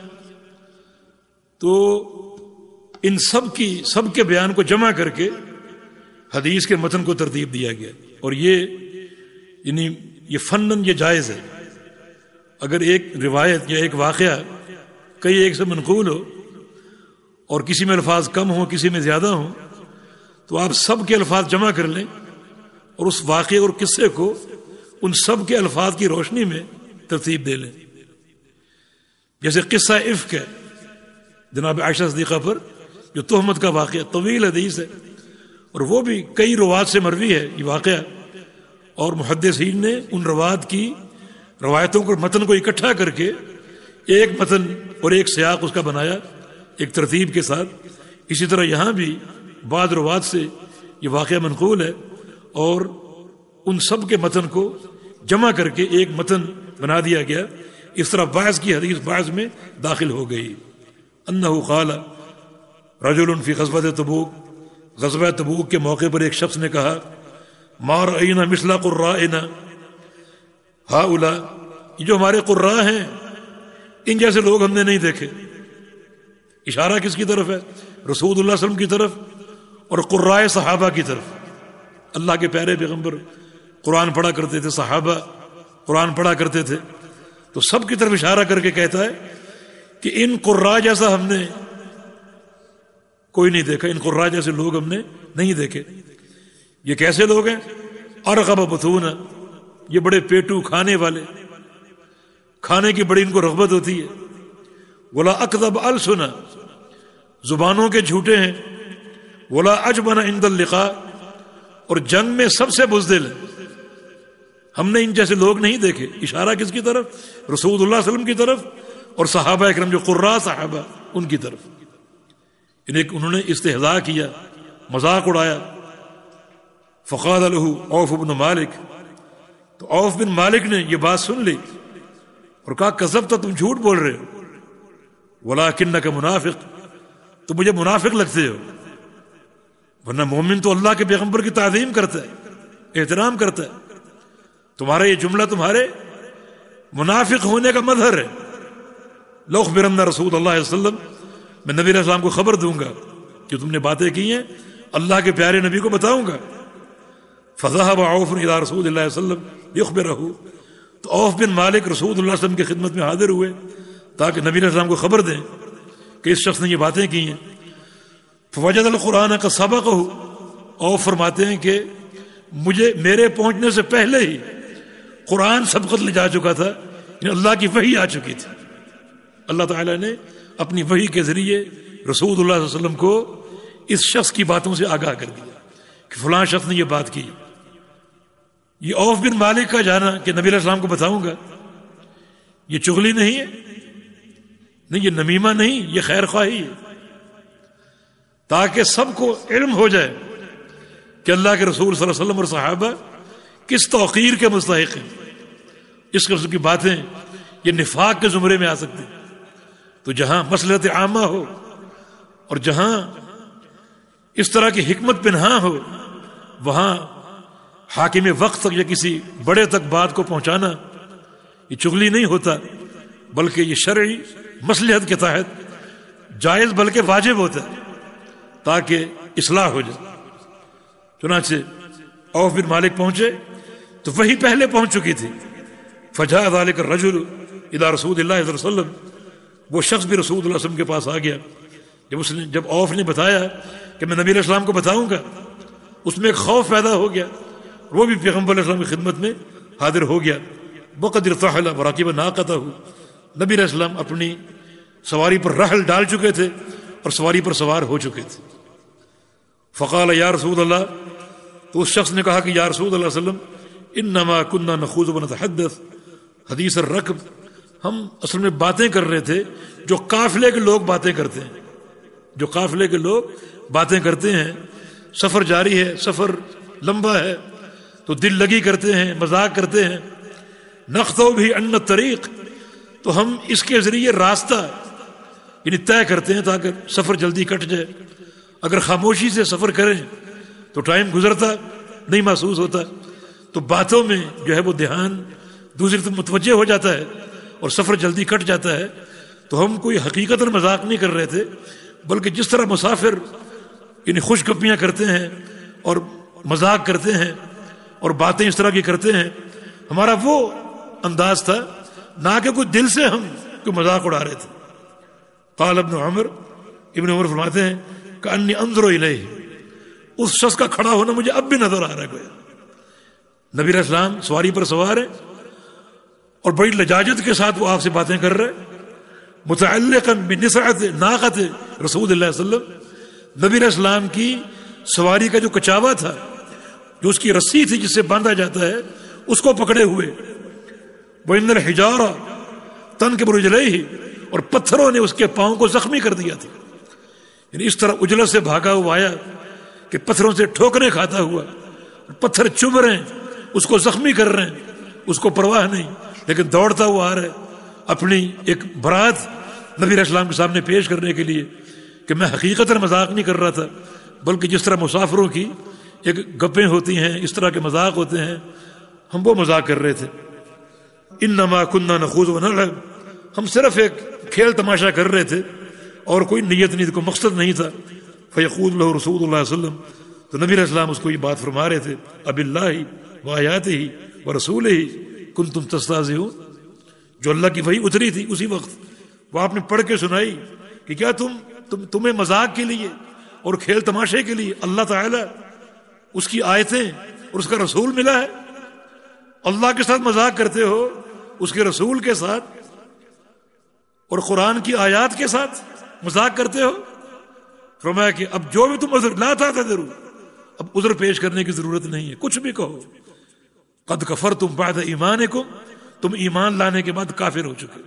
S1: تو ان سب کی سب کے بیان کو جمع کر کے حدیث کے متن کو ترتیب دیا گیا. اور یہ یعنی یہ فنن یہ جائز ہے. اگر ایک روایت یا ایک واقعہ کئی ایک سے منقول ہو اور کسی میں الفاظ کم ہوں کسی میں زیادہ ہوں، تو آپ سب کے الفاظ جمع کر لیں اور اس واقعے اور قصے کو ان سب کے الفاظ کی روشنی میں ترتیب دے لیں. جیسے قصہ افک ہے جناب عائشہ صدیقہ پر، جو تہمت کا واقعہ طویل حدیث ہے اور وہ بھی کئی روایت سے مروی ہے یہ واقعہ، اور محدثین نے ان روایت کی روایتوں کو متن کو اکٹھا کر کے ایک متن اور ایک سیاق اس کا بنایا ایک ترتیب کے ساتھ. اسی طرح یہاں بھی بعض روایت سے یہ واقعہ منقول ہے اور ان سب کے متن کو جمع کر کے ایک متن بنا دیا گیا. اس طرح بعض کی حدیث بعض میں داخل ہو گئی. انہ قال رجل فی غزوۃ تبوک، غزوہ تبوک کے موقع پر ایک شخص نے کہا ما رأینا مثل قرائنا ہؤلاء، یہ جو ہمارے قراء ہیں ان جیسے لوگ ہم نے نہیں دیکھے. اشارہ کس کی طرف ہے؟ رسول اللہ صلی اللہ علیہ وسلم کی طرف اور قراء صحابہ کی طرف. اللہ کے پیارے پیغمبر قرآن پڑھا کرتے تھے، صحابہ قرآن پڑھا کرتے تھے، تو سب کی طرف اشارہ کر کے کہتا ہے کہ ان قراء جیسا ہم نے کوئی نہیں دیکھا، ان قراء جیسے لوگ ہم نے نہیں دیکھے. یہ کیسے لوگ ہیں؟ ارغب بطونا، یہ بڑے پیٹو کھانے والے، کھانے کی بڑی ان کو رغبت ہوتی ہے. ولا اکذب السنا، زبانوں کے جھوٹے ہیں. ولا اجبن عند اللقاء، اور جنگ میں سب سے بزدل ہیں. ہم نے ان جیسے لوگ نہیں دیکھے. اشارہ کس کی طرف؟ رسول اللہ صلی اللہ علیہ وسلم کی طرف اور صحابہ اکرام جو قراء صحابہ ان کی طرف. انہوں نے استہزاء کیا، مذاق اڑایا. فقال له عوف بن مالک، تو عوف بن مالک نے یہ بات سن لی اور کہا کذبت، تم جھوٹ بول رہے ہو. ولکنک منافق، تو مجھے منافق لگتے ہو، ورنہ مومن تو اللہ کے پیغمبر کی تعظیم کرتا ہے، احترام کرتا ہے. تمہارا یہ جملہ تمہارے منافق ہونے کا مظہر ہے. لأخبرن رسول اللہ علیہ وسلم، میں نبی علیہ السلام کو خبر دوں گا کہ تم نے باتیں کی ہیں، اللہ کے پیارے نبی کو بتاؤں گا. فذهب عوف الى رسول اللہ علیہ وسلم يخبره، تو عوف بن مالک رسول اللہ علیہ وسلم کی خدمت میں حاضر ہوئے تاکہ نبی علیہ السلام کو خبر دیں کہ اس شخص نے یہ باتیں کی ہیں. فوجد القرآن قد سبقه، عوف فرماتے ہیں کہ مجھے میرے پہنچنے سے پہلے ہی قرآن سبقت لے جا چکا تھا، یعنی اللہ کی وحی آ چکی تھی. اللہ تعالیٰ نے اپنی وحی کے ذریعے رسول اللہ صلی اللہ علیہ وسلم کو اس شخص کی باتوں سے آگاہ کر دیا کہ فلاں شخص نے یہ بات کی. یہ عوف بن مالک کا جانا کہ نبی علیہ السلام کو بتاؤں گا، یہ چغلی نہیں ہے، نہیں یہ نمیمہ نہیں، یہ خیر خواہی ہے، تاکہ سب کو علم ہو جائے کہ اللہ کے رسول صلی اللہ علیہ وسلم اور صحابہ کس توقیر کے مستحق ہیں. اس قسم کی باتیں یہ نفاق کے زمرے میں آ سکتی. تو جہاں مصلحت عامہ ہو اور جہاں اس طرح کی حکمت پنہاں ہو، وہاں حاکم وقت تک یا کسی بڑے تک بات کو پہنچانا یہ چغلی نہیں ہوتا، بلکہ یہ شرعی مصلحت کے تحت جائز بلکہ واجب ہوتا ہے تاکہ اصلاح ہو جائے. چنانچہ عوف بن مالک پہنچے تو وہی پہلے پہنچ چکی تھی. فجاء ذلك الرجل الى رسول اللہ صلی اللہ علیہ وسلم، وہ شخص بھی رسول اللہ صلی اللہ علیہ وسلم کے پاس آ گیا. جب اس نے جب عوف نے بتایا کہ میں نبی علیہ السلام کو بتاؤں گا، اس میں ایک خوف پیدا ہو گیا، وہ بھی پیغمبر علیہ السلام کی خدمت میں حاضر ہو گیا. وقد ارتحل وراكب ناقته، نبی علیہ السلام اپنی سواری پر رحل ڈال چکے تھے اور سواری پر سوار ہو چکے تھے. فقال یا رسول اللہ، تو اس شخص نے کہا کہ یا رسول اللہ صلی اللہ علیہ وسلم انما كنا نخوض ونتحدث حدیث الرکب، ہم اصل میں باتیں کر رہے تھے جو قافلے کے لوگ باتیں کرتے ہیں، جو قافلے کے لوگ باتیں کرتے ہیں، سفر جاری ہے، سفر لمبا ہے تو دل لگی کرتے ہیں، مذاق کرتے ہیں. نقطو بھی ان الطریق، تو ہم اس کے ذریعے راستہ یعنی طے کرتے ہیں تاکہ سفر جلدی کٹ جائے. اگر خاموشی سے سفر کریں تو ٹائم گزرتا نہیں محسوس ہوتا، تو باتوں میں جو ہے وہ دھیان دوسری طرف متوجہ ہو جاتا ہے اور سفر جلدی کٹ جاتا ہے. تو ہم کوئی حقیقتاً مذاق نہیں کر رہے تھے، بلکہ جس طرح مسافر یعنی خوش گپیاں کرتے ہیں اور مذاق کرتے ہیں اور باتیں اس طرح کی کرتے ہیں، ہمارا وہ انداز تھا، نہ کہ کوئی دل سے ہم کوئی مذاق اڑا رہے تھے. قال ابن عمر، ابن عمر فرماتے ہیں کہ انی انظر الیہ، اس شخص کا کھڑا ہونا مجھے اب بھی نظر آ رہا ہے. گویا نبی علیہ السلام سواری پر سوار ہیں اور بڑی لجاجت کے ساتھ وہ آپ سے باتیں کر رہے، متعلقا بنسعۃ ناقۃ رسول اللہ صلی اللہ علیہ وسلم، نبی علیہ السلام کی سواری کا جو کچاوا تھا، جو اس کی رسی تھی جس سے باندھا جاتا ہے، اس کو پکڑے ہوئے. وَإِنَّ الْحِجَارَ تَنْكِبُ رِجْلَيْهِ، اور پتھروں نے اس کے پاؤں کو زخمی کر دیا تھا. یعنی اس طرح اجلت سے بھاگا ہوا آیا کہ پتھروں سے ٹھوکریں کھاتا ہوا، پتھر چبھ رہے ہیں، اس کو زخمی کر رہے ہیں، اس کو پرواہ نہیں، لیکن دوڑتا ہوا آ رہا ہے اپنی ایک برات نبی علیہ السلام کے سامنے پیش کرنے کے لیے کہ میں حقیقتاً مذاق نہیں کر رہا تھا، بلکہ جس طرح مسافروں کی ایک گپیں ہوتی ہیں، اس طرح کے مذاق ہوتے ہیں، ہم وہ مذاق کر رہے تھے. انما كنا نخوض ونلعب، ہم صرف ایک کھیل تماشا کر رہے تھے اور کوئی نیت نہیں تھی، کوئی مقصد نہیں تھا. فیقول له رسول اللہ صلی اللہ علیہ وسلم، تو نبی علیہ السلام اس کو یہ بات فرما رہے تھے، اب اللہ وآیاتہ ورسولہ کنتم تستہزئون، جو اللہ کی وحی اتری تھی اسی وقت وہ آپ نے پڑھ کے سنائی کہ کیا تم, تم تمہیں مذاق کے لیے اور کھیل تماشے کے لیے اللہ تعالی اس کی آیتیں اور اس کا رسول ملا ہے، اللہ کے ساتھ مذاق کرتے ہو، اس کے رسول کے ساتھ اور قرآن کی آیات کے ساتھ مذاق کرتے ہو. فرمایا کہ اب جو بھی تم عذر لا تعتذروا، اب عذر پیش کرنے کی ضرورت نہیں ہے، کچھ بھی کہو. قد کفرتم بعد ایمانکم، تم ایمان لانے کے بعد کافر ہو چکے.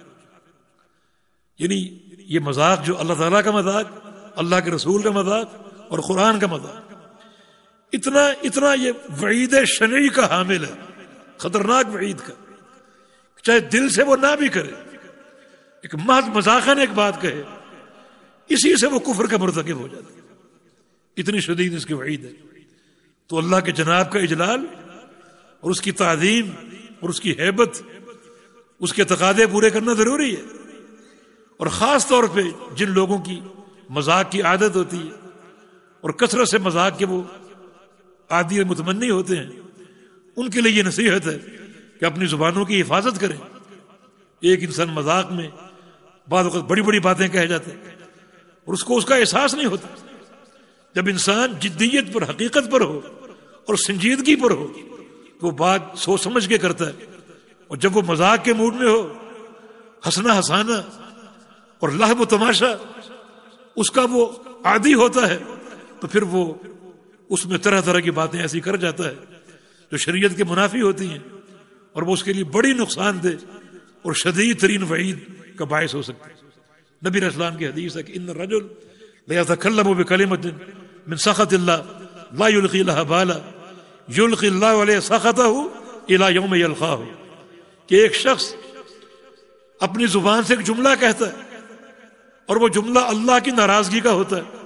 S1: یعنی یہ مذاق جو اللہ تعالیٰ کا مذاق، اللہ کے رسول کا مذاق اور قرآن کا مذاق، اتنا اتنا یہ وعید شنیع کا حامل ہے، خطرناک وعید کا. چاہے دل سے وہ نہ بھی کرے، ایک محض مذاقاً ایک بات کہے، اسی سے وہ کفر کا مرتکب ہو جاتا ہے. اتنی شدید اس کی وعید ہے. تو اللہ کے جناب کا اجلال اور اس کی تعظیم اور اس کی ہیبت، اس کے تقاضے پورے کرنا ضروری ہے. اور خاص طور پہ جن لوگوں کی مذاق کی عادت ہوتی ہے اور کثرت سے مذاق کے وہ عادی اور متمنی ہوتے ہیں، ان کے لیے یہ نصیحت ہے کہ اپنی زبانوں کی حفاظت کریں. ایک انسان مذاق میں بعض وقت بڑی بڑی باتیں کہہ جاتے ہیں اور اس کو اس کا احساس نہیں ہوتا. جب انسان جدیت پر، حقیقت پر ہو اور سنجیدگی پر ہو تو وہ بات سوچ سمجھ کے کرتا ہے. اور جب وہ مذاق کے موڈ میں ہو، ہنسنا ہنسانا اور لہو و تماشا اس کا وہ عادی ہوتا ہے، تو پھر وہ اس میں طرح طرح کی باتیں ایسی کر جاتا ہے جو شریعت کے منافی ہوتی ہیں، اور وہ اس کے لیے بڑی نقصان دہ اور شدید ترین وعید کا باعث ہو سکتا ہے. نبی علیہ السلام کی حدیث ہے کہ ان الرجل لیتکلم بکلمۃ من سخط اللہ لا یلقی لها بالا یلقی اللہ علیہ سخطہ الی یوم یلقاہ، کہ ایک شخص اپنی زبان سے ایک جملہ کہتا ہے اور وہ جملہ اللہ کی ناراضگی کا ہوتا ہے،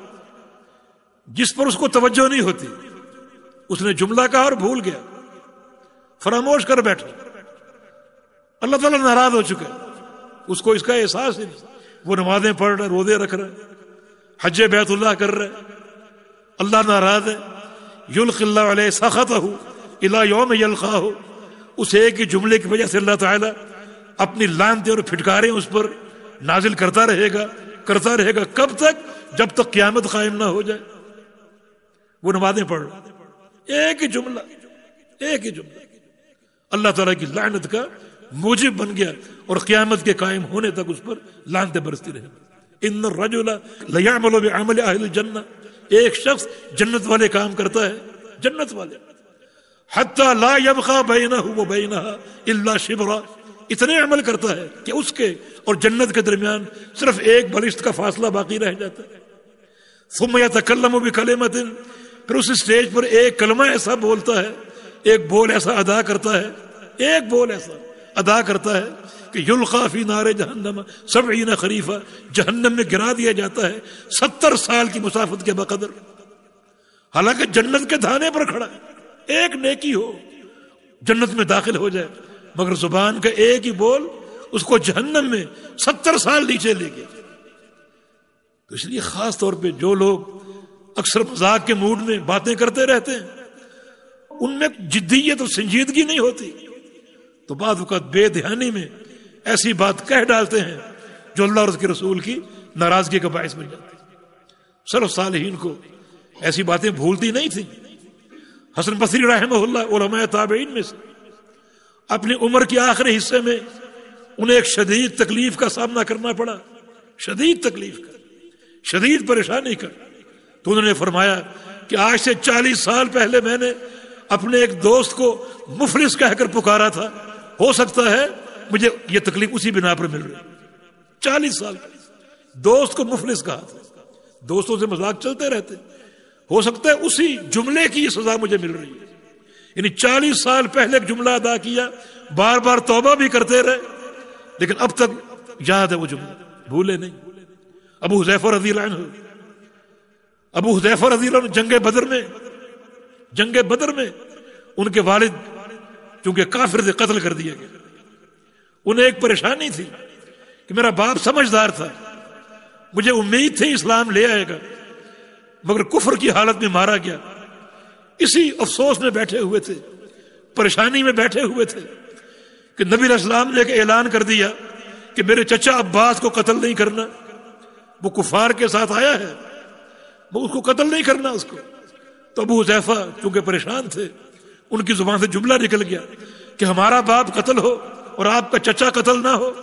S1: جس پر اس کو توجہ نہیں ہوتی. اس نے جملہ کہا اور بھول گیا، فراموش کر بیٹھا، اللہ تعالیٰ ناراض ہو چکا ہے، اس کو اس کا احساس ہی نہیں. وہ نمازیں پڑھ رہا ہے، روزے رکھ رہا ہے، حج بیت اللہ کر رہا ہے، اللہ ناراض ہے. یلقی اللہ علیہ سخطہ الی یوم یلقاہ، اس ایک ہی جملے کی وجہ سے اللہ تعالیٰ اپنی لعنتیں اور پھٹکاریں اس پر نازل کرتا رہے گا کرتا رہے گا کب تک؟ جب تک قیامت قائم نہ ہو جائے. وہ نمازیں پڑھ رہا ہے، ایک ہی جملہ ایک ہی جملہ اللہ تعالیٰ کی لعنت کا موجب بن گیا اور قیامت کے قائم ہونے تک اس پر لعنتیں برستی رہیں. ان الرجل لیعمل بعمل اہل الجنہ ایک شخص جنت والے کام کرتا ہے، جنت والے، حتی لا یبقى بینہ وبینہا الا شبرا، اتنے عمل کرتا ہے کہ اس کے اور جنت کے درمیان صرف ایک بلشت کا فاصلہ باقی رہ جاتا ہے. ثم یتکلم بکلمۃ، پھر اس اسٹیج پر ایک کلمہ ایسا بولتا ہے، ایک بول ایسا ادا کرتا ہے، ایک بول ایسا ادا کرتا ہے کہ یلقى فی نار جہنم سبعین خریفا، جہنم میں گرا دیا جاتا ہے ستر سال کی مسافت کے بقدر، حالانکہ جنت کے دھانے پر کھڑا ہے، ایک نیکی ہو جنت میں داخل ہو جائے، مگر زبان کا ایک ہی بول اس کو جہنم میں ستر سال نیچے لے گئے. تو اس لیے خاص طور پہ جو لوگ اکثر مذاق کے موڈ میں باتیں کرتے رہتے ہیں، ان میں جدیت اور سنجیدگی نہیں ہوتی، تو بعض اوقات بے دھیانی میں ایسی بات کہہ ڈالتے ہیں جو اللہ اور اس کے رسول کی ناراضگی کا باعث بن جاتی. سلف صالحین کو ایسی باتیں بھولتی نہیں تھیں. حسن بصری رحمہ اللہ علماء تابعین میں سے، اپنی عمر کے آخری حصے میں انہیں ایک شدید تکلیف کا سامنا کرنا پڑا، شدید تکلیف کا، شدید پریشانی کا. تو انہوں نے فرمایا کہ آج سے چالیس سال پہلے میں نے اپنے ایک دوست کو مفلس کہہ کر پکارا تھا، ہو سکتا ہے مجھے یہ تکلیف اسی بنا پر مل رہی. چالیس سال دوست کو مفلس کہا تھا، دوستوں سے مذاق چلتے رہتے، ہو سکتا ہے اسی جملے کی یہ سزا مجھے مل رہی ہے. یعنی چالیس سال پہلے ایک جملہ ادا کیا، بار بار توبہ بھی کرتے رہے، لیکن اب تک یاد ہے وہ جملہ، بھولے نہیں. ابو حذیفہ رضی اللہ عنہ ابو حذیفہ رضی اللہ عنہ جنگ بدر میں جنگ بدر میں ان کے والد چونکہ کافر سے قتل کر دیا گیا. انہیں ایک پریشانی تھی کہ میرا باپ سمجھدار تھا، مجھے امید تھی اسلام لے آئے گا، مگر کفر کی حالت میں مارا گیا. اسی افسوس میں بیٹھے ہوئے تھے، پریشانی میں بیٹھے ہوئے تھے کہ نبی علیہ السلام نے ایک اعلان کر دیا کہ میرے چچا عباس کو قتل نہیں کرنا، وہ کفار کے ساتھ آیا ہے، وہ اس کو قتل نہیں کرنا اس کو. تو ابو حذیفہ چونکہ پریشان تھے، ان کی زبان سے جملہ نکل گیا کہ ہمارا باپ قتل ہو اور آپ کا چچا قتل نہ ہو.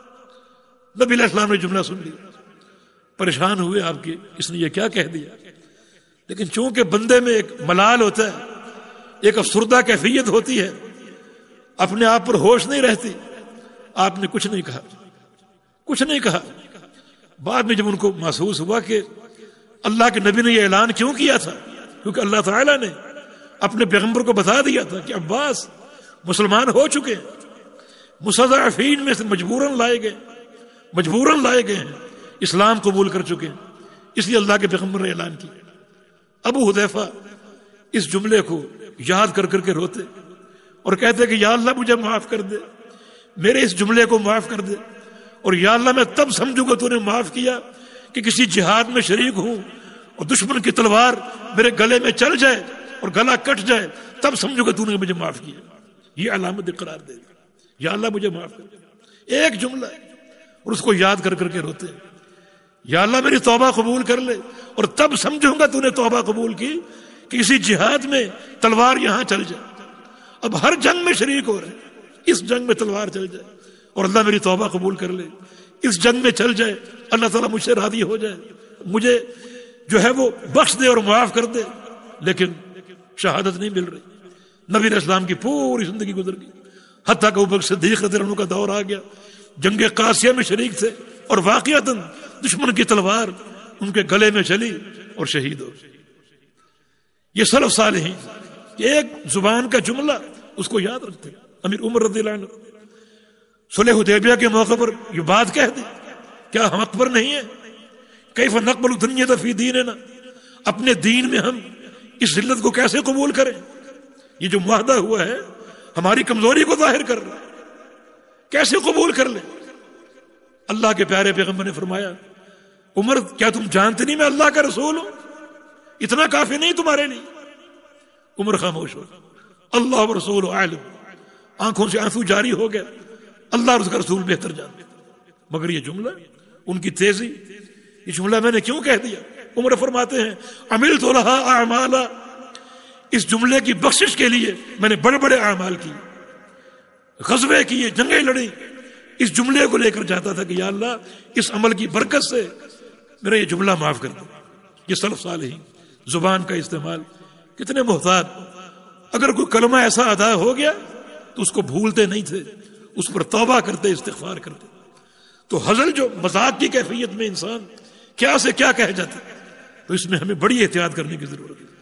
S1: نبی علیہ السلام نے جملہ سن لیا، پریشان ہوئے آپ کے، اس نے یہ کیا کہہ دیا. لیکن چونکہ بندے میں ایک ملال ہوتا ہے، ایک افسردہ کیفیت ہوتی ہے، اپنے آپ پر ہوش نہیں رہتی، آپ نے کچھ نہیں کہا، کچھ نہیں کہا. بعد میں جب ان کو محسوس ہوا کہ اللہ کے نبی نے یہ اعلان کیوں کیا تھا، کیونکہ اللہ تعالیٰ نے اپنے پیغمبر کو بتا دیا تھا کہ عباس مسلمان ہو چکے ہیں، مستضعفین میں سے مجبوراً لائے گئے مجبوراً لائے گئے ہیں، اسلام قبول کر چکے ہیں، اس لیے اللہ کے پیغمبر نے اعلان کیا. ابو حذیفہ اس جملے کو یاد کر کر کے روتے اور کہتے کہ یا اللہ مجھے معاف کر دے، میرے اس جملے کو معاف کر دے، اور یا اللہ میں تب سمجھوں گا تو نے معاف کیا کہ کسی جہاد میں شریک ہوں اور دشمن کی تلوار میرے گلے میں چل جائے اور گلا کٹ جائے، تب سمجھو گا تو نے مجھے معاف کیا. یہ علامت قرار دے دے، یا اللہ مجھے معاف کر دے، ایک جملہ ہے، اور اس کو یاد کر کر کے روتے ہیں. یا اللہ میری توبہ قبول کر لے، اور تب سمجھوں گا تو نے توبہ قبول کی کہ اسی جہاد میں تلوار یہاں چل جائے. اب ہر جنگ میں شریک ہو رہے، اس جنگ میں تلوار چل جائے اور اللہ میری توبہ قبول کر لے، اس جنگ میں چل جائے، اللہ تعالیٰ مجھ سے راضی ہو جائے، مجھے جو ہے وہ بخش دے اور معاف کر دے. لیکن شہادت نہیں مل رہی. نبی علیہ السلام کی پوری زندگی گزر گئی، حتیٰ کہ ابوبکر صدیق رضی اللہ عنہ کا دور آ گیا، جنگ قاسیہ میں شریک تھے اور واقعتاً دشمن کی تلوار ان کے گلے میں چلی اور شہید ہو. یہ سلف صالحین ایک زبان کا جملہ اس کو یاد رکھتے. امیر عمر رضی اللہ عنہ صلح حدیبیہ کے موقع پر یہ بات کہہ دی، کیا ہم اکبر نہیں ہیں؟ کیف نقبل الدنیہ فی دیننا، اپنے دین میں ہم اس ذلت کو کیسے قبول کریں؟ یہ جو معاہدہ ہوا ہے ہماری کمزوری کو ظاہر کر رہا ہے، کیسے قبول کر لیں؟ اللہ کے پیارے پیغمبر نے فرمایا عمر کیا تم جانتے نہیں میں اللہ کا رسول ہوں؟ اتنا کافی نہیں تمہارے لیے؟ عمر خاموش ہو. اللہ و رسول عالم، آنکھوں سے آنسو جاری ہو گیا، اللہ اور اس کا رسول بہتر جانتے. مگر یہ جملہ ان کی تیزی، یہ جملہ میں نے کیوں کہہ دیا؟ عمر فرماتے ہیں عملت لہا اعمالا، اس جملے کی بخشش کے لیے میں نے بڑے بڑے اعمال کیے، غزوے کیے، جنگیں لڑی، اس جملے کو لے کر جاتا تھا کہ یا اللہ اس عمل کی برکت سے میرا یہ جملہ معاف کر دو. یہ سلف صالحین زبان کا استعمال کتنے محتاط. اگر کوئی کلمہ ایسا ادا ہو گیا تو اس کو بھولتے نہیں تھے، اس پر توبہ کرتے، استغفار کرتے. تو ہزل جو مذاق کی کیفیت میں انسان کیا سے کیا کہہ جاتا، تو اس میں ہمیں بڑی احتیاط کرنے کی ضرورت ہے.